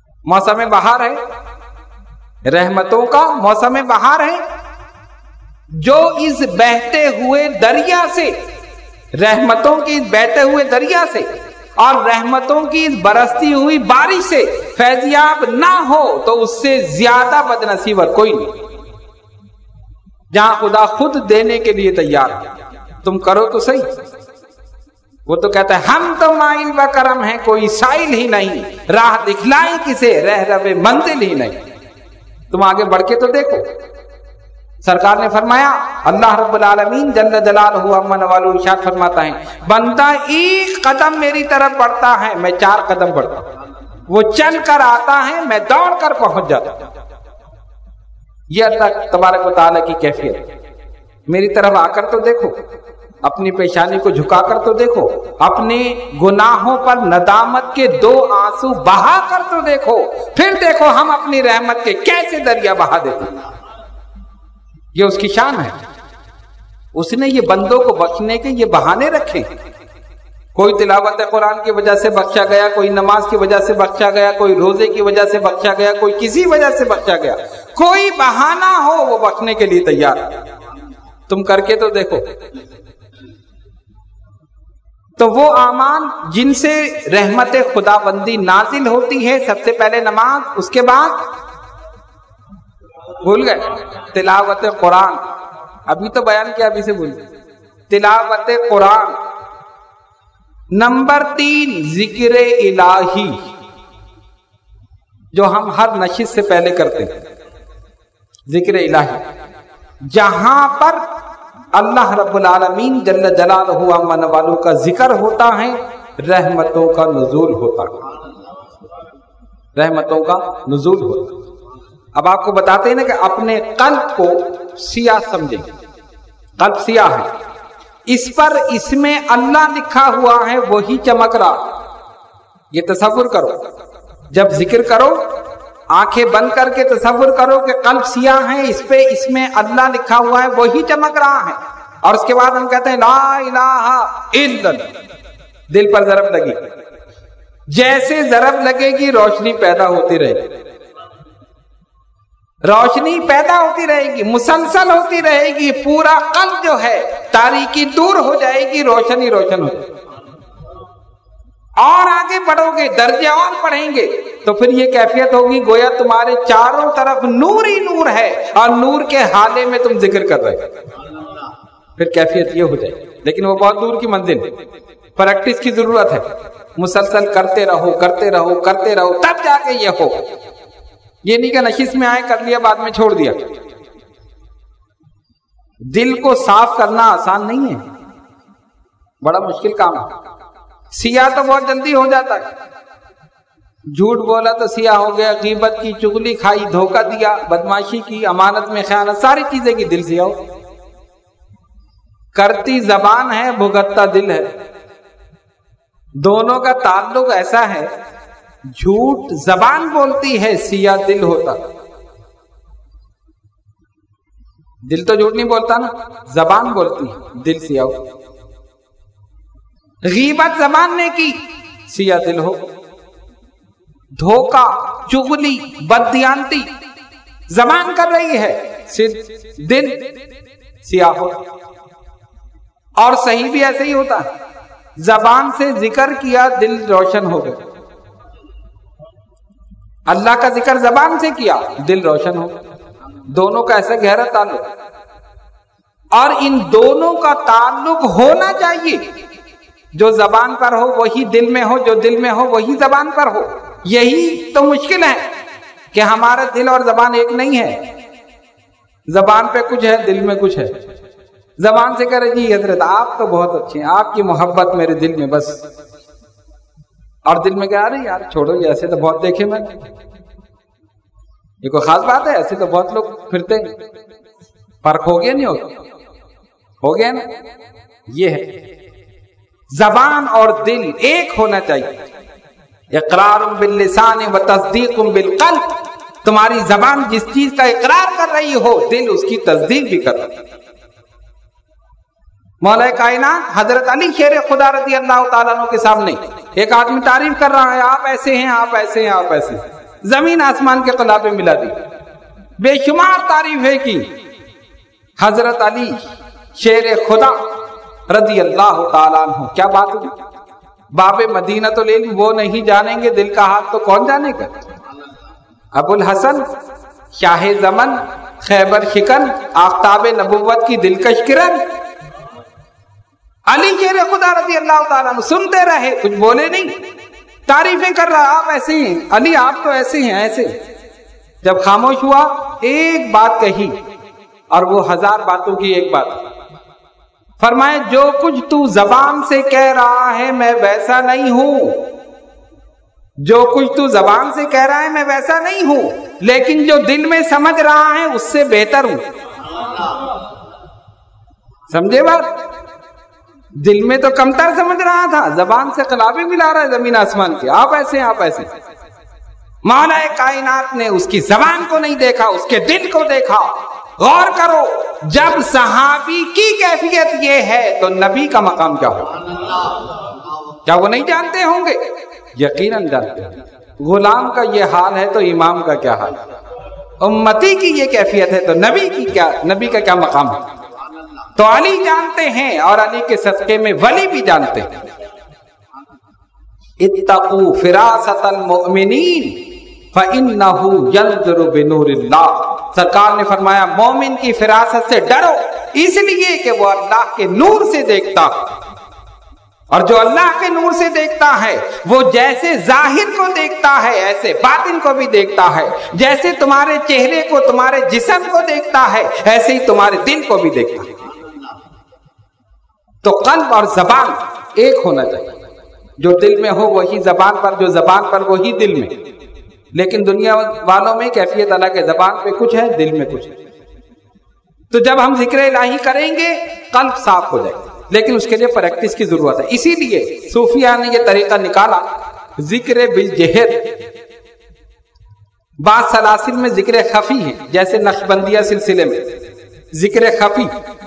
موسم بہار ہے، رحمتوں کا موسم بہار ہے، جو اس بہتے ہوئے دریا سے، رحمتوں کی اس بہتے ہوئے دریا سے اور رحمتوں کی اس برستی ہوئی بارش سے فیضیاب نہ ہو تو اس سے زیادہ بد نصیب اور کوئی نہیں، جہاں خدا خود دینے کے لیے تیار ہے۔ تم کرو تو صحیح۔ وہ تو کہتا ہے ہم تو مائل و کرم ہیں، کوئی سائل ہی نہیں، راہ دکھلائیں کسے، رہ رب منزل ہی نہیں۔ تم آگے بڑھ کے تو دیکھو، سرکار نے فرمایا، اللہ رب العالمین جل جلالہ امن والو ارشاد فرماتا ہے، بندہ ایک قدم میری طرف بڑھتا ہے میں 4 قدم بڑھتا ہوں، وہ چل کر آتا ہے میں دوڑ کر پہنچ جاتا ہوں۔ یہ اللہ تبارک و تعالیٰ کی کیفیت۔ میری طرف آ کر تو دیکھو، اپنی پیشانی کو جھکا کر تو دیکھو، اپنے گناہوں پر ندامت کے 2 آنسو بہا کر تو دیکھو، پھر دیکھو ہم اپنی رحمت کے کیسے دریا بہا دیتے ہیں۔ یہ اس کی شان ہے، اس نے یہ بندوں کو بخشنے کے یہ بہانے رکھے۔ کوئی تلاوت قرآن کی وجہ سے بخشا گیا، کوئی نماز کی وجہ سے بخشا گیا، کوئی روزے کی وجہ سے بخشا گیا، کوئی کسی وجہ سے بخشا گیا، کوئی بہانہ ہو وہ بخشنے کے لیے تیار ہے۔ تم کر کے تو دیکھو۔ تو وہ اعمال جن سے رحمت خدا بندی نازل ہوتی ہے، سب سے پہلے نماز، اس کے بعد بھول گئے تلاوت قرآن، ابھی تو بیان کیا، ابھی سے بھول گئے تلاوت قرآن۔ نمبر 3 ذکر الہی، جو ہم ہر نشست سے پہلے کرتے ہیں، ذکر الہی، جہاں پر اللہ رب العالمین جل جلالہ امن والوں کا ذکر ہوتا ہے، رحمتوں کا نزول ہوتا ہے، رحمتوں کا نزول ہوتا ہے۔ اب آپ کو بتاتے ہیں نا کہ اپنے قلب کو سیاہ سمجھیں، قلب سیاہ ہے، اس پر اس میں اللہ لکھا ہوا ہے، وہی چمک رہا۔ یہ تصور کرو، جب ذکر کرو آنکھیں بند کر کے تصور کرو کہ قلب سیاہ ہے، اس پہ اس میں اللہ لکھا ہوا ہے، وہی چمک رہا ہے، اور اس کے بعد ہم کہتے ہیں لا الہ الا اللہ، دل پر ضرب لگی، جیسے ضرب لگے گی روشنی پیدا ہوتی رہے گی، روشنی پیدا ہوتی رہے گی، مسلسل ہوتی رہے گی، پورا قلب جو ہے تاریکی دور ہو جائے گی، روشنی روشن ہو جائے گی۔ اور آگے بڑھو گے، درجے اور پڑھیں گے تو پھر یہ کیفیت ہوگی گویا تمہارے چاروں طرف نور ہی نور ہے، اور نور کے حالے میں تم ذکر کر رہے ہو، پھر کیفیت یہ ہو جائے گی۔ لیکن وہ بہت دور کی منزل، پریکٹس کی ضرورت ہے، مسلسل کرتے رہو کرتے رہو کرتے رہو، تب جا کے یہ ہو۔ یہ نہیں کہ نشست میں آئے کر لیا بعد میں چھوڑ دیا۔ دل کو صاف کرنا آسان نہیں ہے، بڑا مشکل کام ہے۔ سیاہ تو بہت جلدی ہو جاتا ہے، جھوٹ بولا تو سیاہ ہو گیا، غیبت کی، چغلی کھائی، دھوکہ دیا، بدماشی کی، امانت میں خیانت، ساری چیزیں کی دل سیاہ ہو۔ کرتی زبان ہے، بھگتتا دل ہے، دونوں کا تعلق ایسا ہے، جھوٹ زبان بولتی ہے، سیاہ دل ہوتا۔ دل تو جھوٹ نہیں بولتا نا، زبان بولتی ہے، دل سیاہ ہو۔ غیبت زبان نے کی، سیاہ دل ہو۔ دھوکہ، چغلی، بددیانتی زبان کر رہی ہے، دل سیاہ ہو۔ اور صحیح بھی ایسے ہی ہوتا ہے، زبان سے ذکر کیا، دل روشن ہو گیا۔ اللہ کا ذکر زبان سے کیا، دل روشن ہو۔ دونوں کا ایسا گہرا تعلق، اور ان دونوں کا تعلق ہونا چاہیے، جو زبان پر ہو وہی دل میں ہو، جو دل میں ہو وہی زبان پر ہو۔ یہی تو مشکل ہے کہ ہمارا دل اور زبان ایک نہیں ہے، زبان پہ کچھ ہے، دل میں کچھ ہے۔ زبان سے کہہ رہے جی حضرت آپ تو بہت اچھے ہیں، آپ کی محبت میرے دل میں بس، اور دل میں کہہ رہے یار چھوڑو، یہ ایسے تو بہت دیکھے میں، یہ کوئی خاص بات ہے، ایسے تو بہت لوگ پھرتے ہیں۔ فرق ہو گیا نہیں ہو گیا نا؟ یہ ہے زبان اور دل ایک ہونا چاہیے۔ اقرار باللسان و تصدیق بالقلب، تمہاری زبان جس چیز کا اقرار کر رہی ہو، دل اس کی تصدیق بھی کر رہا ہے۔ مولا کائنات حضرت علی شیر خدا رضی اللہ تعالیٰ عنہ کے سامنے ایک آدمی تعریف کر رہا ہے، آپ ایسے ہیں، آپ ایسے ہیں، آپ ایسے ہیں، زمین آسمان کے قلابے ملا دی، بے شمار تعریفیں کی۔ حضرت علی شیر خدا رضی اللہ تعالیٰ عنہ، کیا بات ہوئی، باب مدینۃ العلم وہ نہیں جانیں گے، دل کا حال تو کون جانے گا؟ ابو الحسن شاہ زمن، خیبر شکن، آفتاب نبوت کی دلکش کرن، علی شیر خدا رضی اللہ تعالیٰ عنہ، سنتے رہے، کچھ بولے نہیں، تعریفیں کر رہا، آپ ایسے ہیں علی، آپ تو ایسے ہیں ایسے۔ جب خاموش ہوا ایک بات کہی، اور وہ 1000 باتوں کی ایک بات، فرمائے جو کچھ تو زبان سے کہہ رہا ہے میں ویسا نہیں ہوں، جو کچھ تو زبان سے کہہ رہا ہے میں ویسا نہیں ہوں، لیکن جو دل میں سمجھ رہا ہے اس سے بہتر ہوں۔ سمجھے بات؟ دل میں تو کمتر سمجھ رہا تھا، زبان سے قلابیں ملا رہا ہے زمین آسمان کے، آپ ایسے ہیں آپ ایسے۔ مولا کائنات نے اس کی زبان کو نہیں دیکھا، اس کے دل کو دیکھا۔ غور کرو، جب صحابی کی کیفیت یہ ہے تو نبی کا مقام کیا ہوگا؟ کیا وہ نہیں جانتے ہوں گے؟ یقیناً جانتے ہیں۔ غلام کا یہ حال ہے تو امام کا کیا حال ہے؟ امتی کی یہ کیفیت ہے تو نبی کا کیا مقام ہے؟ تو علی جانتے ہیں، اور علی کے صدقے میں ولی بھی جانتے ہیں۔ اتقوا فراست المؤمنین فإنه ينظر بنور اللہ، سرکار نے فرمایا مومن کی فراست سے ڈرو، اس لیے کہ وہ اللہ کے نور سے دیکھتا، اور جو اللہ کے نور سے دیکھتا ہے وہ جیسے ظاہر کو دیکھتا ہے ایسے باطن کو بھی دیکھتا ہے، جیسے تمہارے چہرے کو تمہارے جسم کو دیکھتا ہے ایسے ہی تمہارے دل کو بھی دیکھتا ہے۔ تو قلب اور زبان ایک ہونا چاہیے، جو دل میں ہو وہی زبان پر، جو زبان پر وہی دل میں۔ لیکن دنیا والوں میں کیفیت الگ ہے، زبان پہ کچھ ہے دل میں کچھ ہے۔ تو جب ہم ذکر الہی کریں گے قلب صاف ہو جائے گا، لیکن اس کے لیے پریکٹس کی ضرورت ہے۔ اسی لیے صوفیہ نے یہ طریقہ نکالا، ذکر بالجہر۔ بعض سلاسل میں ذکر خفی ہے، جیسے نقشبندیہ سلسلے میں ذکر خفی،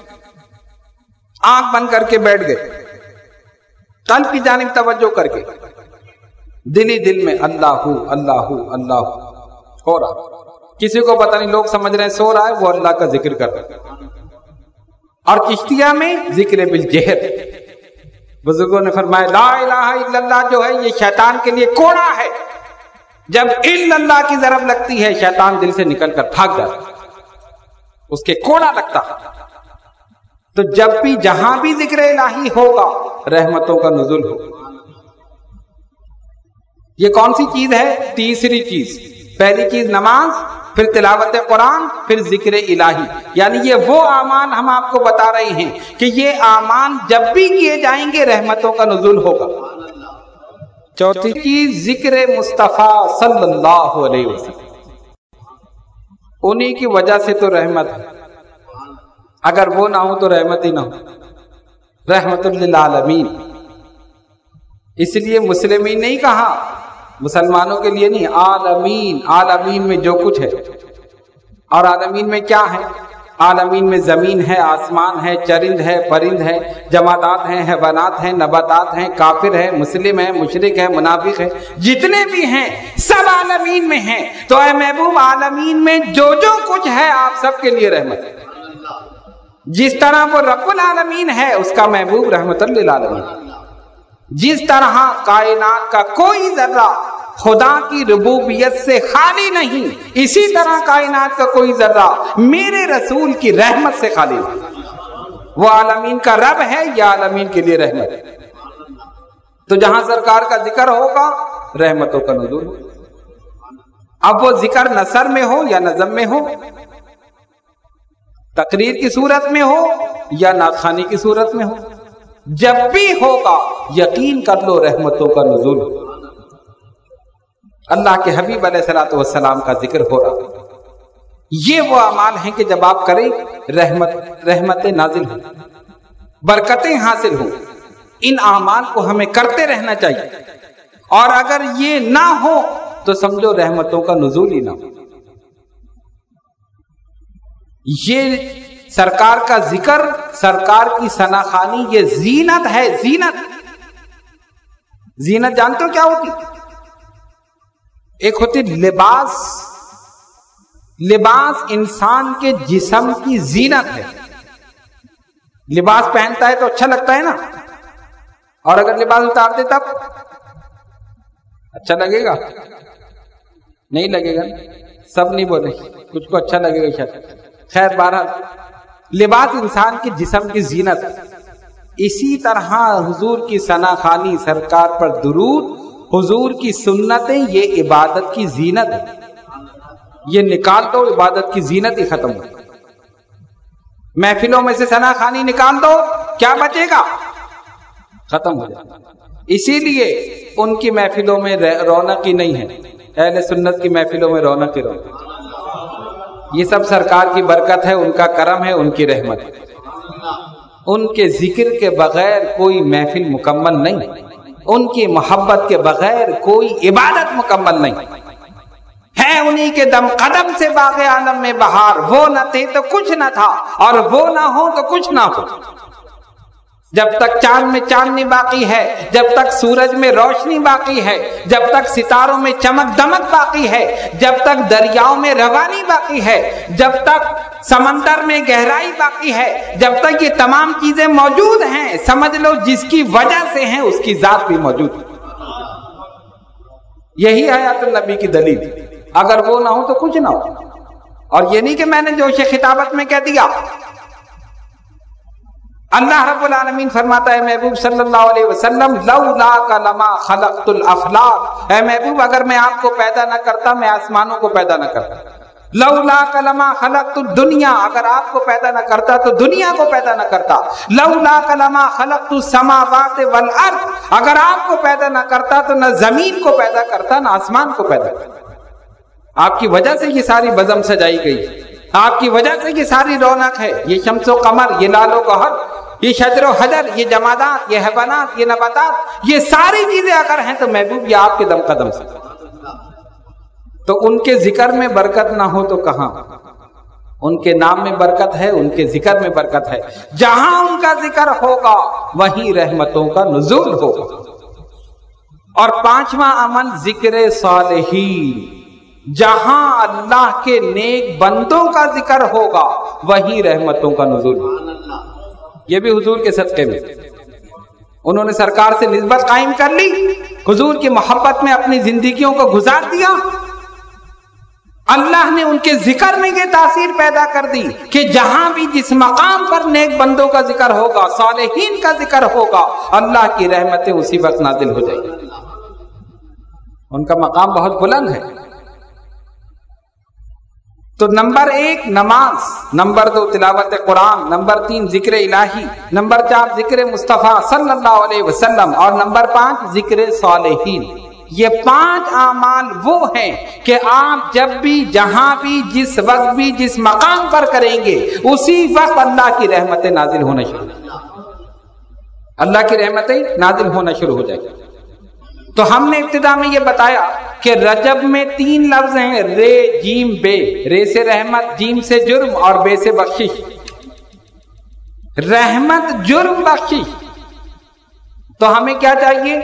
آنکھ بند کر کے بیٹھ گئے، قلب کی جانب توجہ کر کے دل میں اللہ اللہ اللہ ہو رہا، کسی کو پتہ نہیں، لوگ سمجھ رہے ہیں سو رہا ہے، وہ اللہ کا ذکر کر رہا ہے۔ اور چشتیہ میں ذکر بالجہر، بزرگوں نے فرمایا لا الہ الا اللہ جو ہے یہ شیطان کے لیے کوڑا ہے، جب الا اللہ کی ضرب لگتی ہے شیطان دل سے نکل کر بھاگ جاتا، اس کے کوڑا لگتا۔ تو جب بھی جہاں بھی ذکر الہی ہوگا رحمتوں کا نزول ہوگا۔ یہ کون سی چیز ہے؟ تیسری چیز۔ پہلی چیز نماز، پھر تلاوت قرآن، پھر ذکر الہی، یعنی یہ وہ اعمال ہم آپ کو بتا رہے ہیں کہ یہ اعمال جب بھی کیے جائیں گے رحمتوں کا نزول ہوگا۔ چوتھی چیز ذکر مصطفیٰ صلی اللہ علیہ وسلم، انہی کی وجہ سے تو رحمت ہے، اگر وہ نہ ہو تو رحمت ہی نہ ہو، رحمت للعالمین۔ اس لیے مسلمین نہیں کہا، مسلمانوں کے لیے نہیں، عالمین، عالمین میں جو کچھ ہے۔ اور عالمین میں کیا ہے؟ عالمین میں زمین ہے، آسمان ہے، چرند ہے، پرند ہے، جمادات ہیں، حیوانات ہیں، نباتات ہیں، کافر ہے، مسلم ہے، مشرک ہے، منافق ہے، جتنے بھی ہیں سب عالمین میں ہیں۔ تو اے محبوب عالمین میں جو کچھ ہے آپ سب کے لیے رحمت ہے، جس طرح وہ رب العالمین ہے اس کا محبوب رحمت للعالمین، جس طرح کائنات کا کوئی ذرہ خدا کی ربوبیت سے خالی نہیں، اسی طرح کائنات کا کوئی ذرہ میرے رسول کی رحمت سے خالی نہیں۔ وہ عالمین کا رب ہے یا عالمین کے لیے رحمت ہے۔ تو جہاں سرکار کا ذکر ہوگا رحمتوں کا نزول ہوگا۔ اب وہ ذکر نثر میں ہو یا نظم میں ہو، تقریر کی صورت میں ہو یا نعت خوانی کی صورت میں ہو، جب بھی ہوگا یقین کر لو رحمتوں کا نزول۔ اللہ کے حبیب علیہ الصلوۃ والسلام کا ذکر ہو رہا، یہ وہ اعمال ہیں کہ جب آپ کریں رحمتیں نازل ہوں، برکتیں حاصل ہوں۔ ان اعمال کو ہمیں کرتے رہنا چاہیے، اور اگر یہ نہ ہو تو سمجھو رحمتوں کا نزول ہی نہ ہو۔ یہ سرکار کا ذکر، سرکار کی ثناخوانی، یہ زینت ہے۔ زینت، زینت جانتے ہو کیا ہوتی؟ ایک ہوتی لباس، لباس انسان کے جسم کی زینت ہے، لباس پہنتا ہے تو اچھا لگتا ہے نا، اور اگر لباس اتار دے تب اچھا لگے گا؟ نہیں لگے گا، سب نہیں بولے، کچھ کو اچھا لگے گا شاید۔ خیر بہرحال لباس انسان کے جسم کی زینت، اسی طرح حضور کی ثنا خوانی، سرکار پر درود، حضور کی سنتیں، یہ عبادت کی زینت ہے۔ یہ نکال دو عبادت کی زینت ہی ختم ہو۔ محفلوں میں سے ثنا خوانی نکال دو، کیا بچے گا؟ ختم ہو جائے۔ اسی لیے ان کی محفلوں میں رونق ہی نہیں ہے، اہل سنت کی محفلوں میں رونق ہی رونق۔ یہ سب سرکار کی برکت ہے، ان کا کرم ہے، ان کی رحمت ہے۔ ان کے ذکر کے بغیر کوئی محفل مکمل نہیں، ان کی محبت کے بغیر کوئی عبادت مکمل نہیں ہے۔ انہی کے دم قدم سے باغ عالم میں بہار، وہ نہ تھے تو کچھ نہ تھا، اور وہ نہ ہو تو کچھ نہ ہو۔ جب تک چاند میں چاندنی باقی ہے، جب تک سورج میں روشنی باقی ہے، جب تک ستاروں میں چمک دمک باقی ہے، جب تک دریاؤں میں روانی باقی ہے، جب تک سمندر میں گہرائی باقی ہے، جب تک یہ تمام چیزیں موجود ہیں، سمجھ لو جس کی وجہ سے ہیں اس کی ذات بھی موجود ہے۔ یہی حیات النبی کی دلیل، اگر وہ نہ ہو تو کچھ نہ ہو۔ اور یہ نہیں کہ میں نے جوش خطابت میں کہہ دیا۔ اللہ رب العالمین فرماتا ہے محبوب صلی اللہ علیہ وسلم، لولاک لما خلقت الافلاک، اے محبوب اگر میں آپ کو پیدا نہ کرتا میں آسمانوں کو پیدا نہ کرتا۔ لولاک لما خلقت الدنیا، اگر آپ کو پیدا نہ کرتا تو دنیا کو پیدا نہ کرتا۔ لولاک لما خلقت السماوات والارض، اگر آپ کو پیدا نہ کرتا تو نہ زمین کو پیدا کرتا نہ آسمان کو پیدا کرتا۔ آپ کی وجہ سے یہ ساری بزم سجائی گئی، آپ کی وجہ سے یہ ساری رونق ہے، یہ شمس و قمر، یہ لال و گوہر، یہ شجر و حجر، یہ جمادات، یہ حیوانات، یہ نباتات، یہ ساری چیزیں اگر ہیں تو محبوب یہ آپ کے دم قدم سے۔ تو ان کے ذکر میں برکت نہ ہو تو کہاں؟ ان کے نام میں برکت ہے، ان کے ذکر میں برکت ہے۔ جہاں ان کا ذکر ہوگا وہیں رحمتوں کا نزول ہوگا۔ اور پانچواں عمل ذکر صالحین، جہاں اللہ کے نیک بندوں کا ذکر ہوگا وہیں رحمتوں کا نزول ہوگا۔ یہ بھی حضور کے صدقے میں، انہوں نے سرکار سے نسبت قائم کر لی، حضور کی محبت میں اپنی زندگیوں کو گزار دیا۔ اللہ نے ان کے ذکر میں یہ تاثیر پیدا کر دی کہ جہاں بھی جس مقام پر نیک بندوں کا ذکر ہوگا، صالحین کا ذکر ہوگا، اللہ کی رحمتیں اسی وقت نازل ہو جائیں گی۔ ان کا مقام بہت بلند ہے۔ تو نمبر 1 نماز، نمبر 2 تلاوت قرآن، نمبر 3 ذکر الہی، نمبر 4 ذکر مصطفیٰ صلی اللہ علیہ وسلم، اور نمبر 5 ذکر صالحین۔ یہ 5 اعمال وہ ہیں کہ آپ جب بھی، جہاں بھی، جس وقت بھی، جس مقام پر کریں گے اسی وقت اللہ کی رحمتیں نازل ہونا شروع، اللہ کی رحمتیں نازل ہونا شروع ہو جائیں گی۔ تو ہم نے ابتدا میں یہ بتایا کہ رجب میں 3 لفظ ہیں، رے جیم بے، رے سے رحمت، جیم سے جرم، اور بے سے بخشش۔ رحمت، جرم، بخشش۔ تو ہمیں کیا چاہیے؟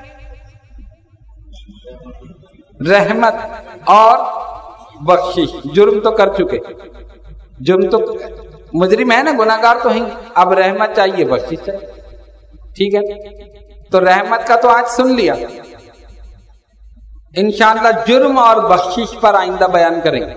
رحمت اور بخشش۔ جرم تو کر چکے، جرم تو مجرم ہے نا، گناہگار تو ہیں، اب رحمت چاہیے، بخشش چاہیے، ٹھیک ہے؟ تو رحمت کا تو آج سن لیا، انشاءاللہ جرم اور بخشش پر آئندہ بیان کریں گے۔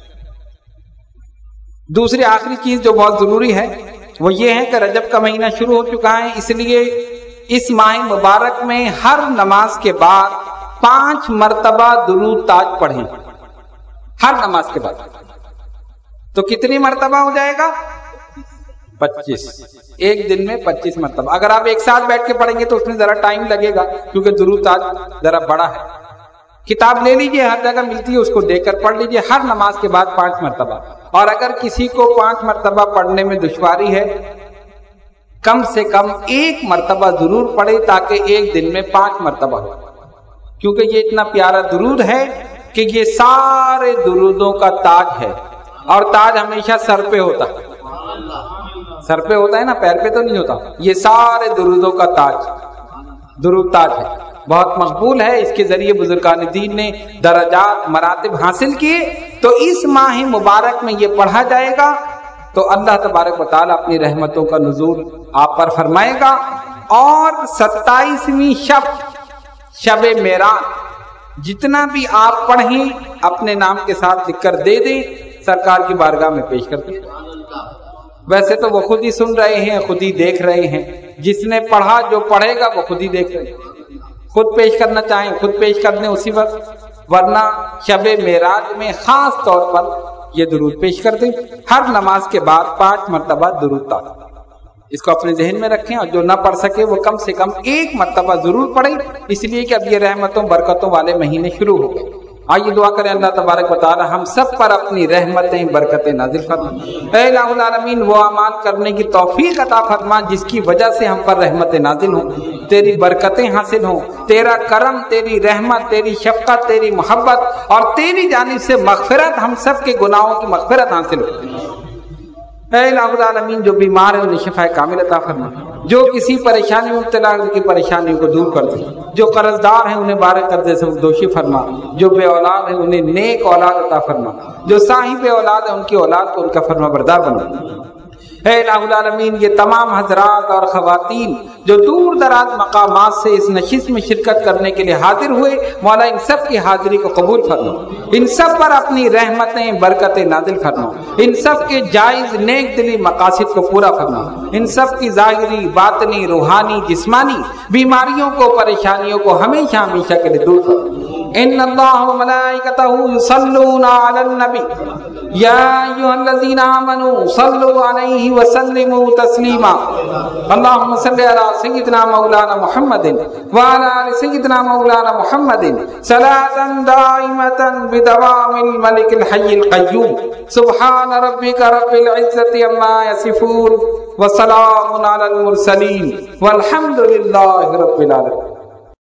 دوسری آخری چیز جو بہت ضروری ہے وہ یہ ہے کہ رجب کا مہینہ شروع ہو چکا ہے، اس لیے اس ماہ مبارک میں ہر نماز کے بعد 5 مرتبہ درود تاج پڑھیں، ہر نماز کے بعد۔ تو کتنی مرتبہ ہو جائے گا؟ 25، ایک دن میں 25 مرتبہ۔ اگر آپ ایک ساتھ بیٹھ کے پڑھیں گے تو اس میں ذرا ٹائم لگے گا، کیونکہ درود تاج ذرا بڑا ہے۔ کتاب لے لیجئے، ہر جگہ ملتی ہے، اس کو دیکھ کر پڑھ لیجئے، ہر نماز کے بعد 5 مرتبہ۔ اور اگر کسی کو 5 مرتبہ پڑھنے میں دشواری ہے، کم سے کم 1 مرتبہ ضرور پڑھے، تاکہ ایک دن میں 5 مرتبہ ہو، کیونکہ یہ اتنا پیارا درود ہے کہ یہ سارے درودوں کا تاج ہے، اور تاج ہمیشہ سر پہ ہوتا ہے، سر پہ ہوتا ہے نا، پیر پہ تو نہیں ہوتا۔ یہ سارے درودوں کا تاج، درود تاج ہے، بہت مقبول ہے، اس کے ذریعے بزرگان دین نے درجات، مراتب حاصل کیے۔ تو اس ماہ مبارک میں یہ پڑھا جائے گا، تو اللہ تبارک و تعالیٰ اپنی رحمتوں کا نزول آپ پر فرمائے گا. اور 27ویں شب معراج جتنا بھی آپ پڑھیں اپنے نام کے ساتھ لکھ کر دے دیں، سرکار کی بارگاہ میں پیش کر دیں. ویسے تو وہ خود ہی سن رہے ہیں، خود ہی دیکھ رہے ہیں. جس نے پڑھا جو پڑھے گا وہ خود ہی دیکھ رہے ہیں. خود پیش کرنا چاہیں خود پیش کر دیں اسی وقت، ورنہ شب معراج میں خاص طور پر یہ درود پیش کر دیں. ہر نماز کے بعد 5 مرتبہ درود پاک، اس کو اپنے ذہن میں رکھیں، اور جو نہ پڑھ سکے وہ کم سے کم 1 مرتبہ ضرور پڑھیں، اس لیے کہ اب یہ رحمتوں برکتوں والے مہینے شروع ہو گئے. آئیے دعا کریں اللہ تبارک و تعالی ہم سب پر اپنی رحمتیں برکتیں نازل فرما. اے الہ العالمین وہ اعمال کرنے کی توفیق عطا فرما جس کی وجہ سے ہم پر رحمتیں نازل ہوں، تیری برکتیں حاصل ہوں، تیرا کرم، تیری رحمت، تیری شفقت، تیری محبت اور تیری جانب سے مغفرت، ہم سب کے گناہوں کی مغفرت حاصل ہو. اے الہ العالمین جو بیمار ہیں انہیں شفا کامل عطا فرما، جو کسی پریشانی میں مبتلا ہے ان کی پریشانیوں کو دور کر دے، جو قرض دار ہیں انہیں بارک قرضے سے دوشی فرما، جو بے اولاد ہیں انہیں نیک اولاد عطا فرما، جو صاحب اولاد ہیں ان کی اولاد کو ان کا فرما بردار بنا. اے الہ العالمین یہ تمام حضرات اور خواتین جو دور دراز مقامات سے اس نشست میں شرکت کرنے کے لیے حاضر ہوئے، مولا ان سب کی حاضری کو قبول فرما، ان سب پر اپنی رحمتیں برکتیں نازل فرما، ان سب کے جائز نیک دلی مقاصد کو پورا فرما، ان سب کی ظاہری باطنی روحانی جسمانی بیماریوں کو پریشانیوں کو ہمیشہ ہمیشہ کے لیے دور فرما. ان اللہ وملائکتہ یصلون علی النبی یا ایھا الذین آمنوا صلوا علیہ وسلموا تسلیما. اللهم صل علی سیدنا مولانا محمد وعلى آل سیدنا مولانا محمد صلاۃ دائمۃ بدوام الملک الحی القیوم. سبحان ربک رب العزۃ عما یصفون وسلام علی المرسلین والحمد للہ رب العالمین.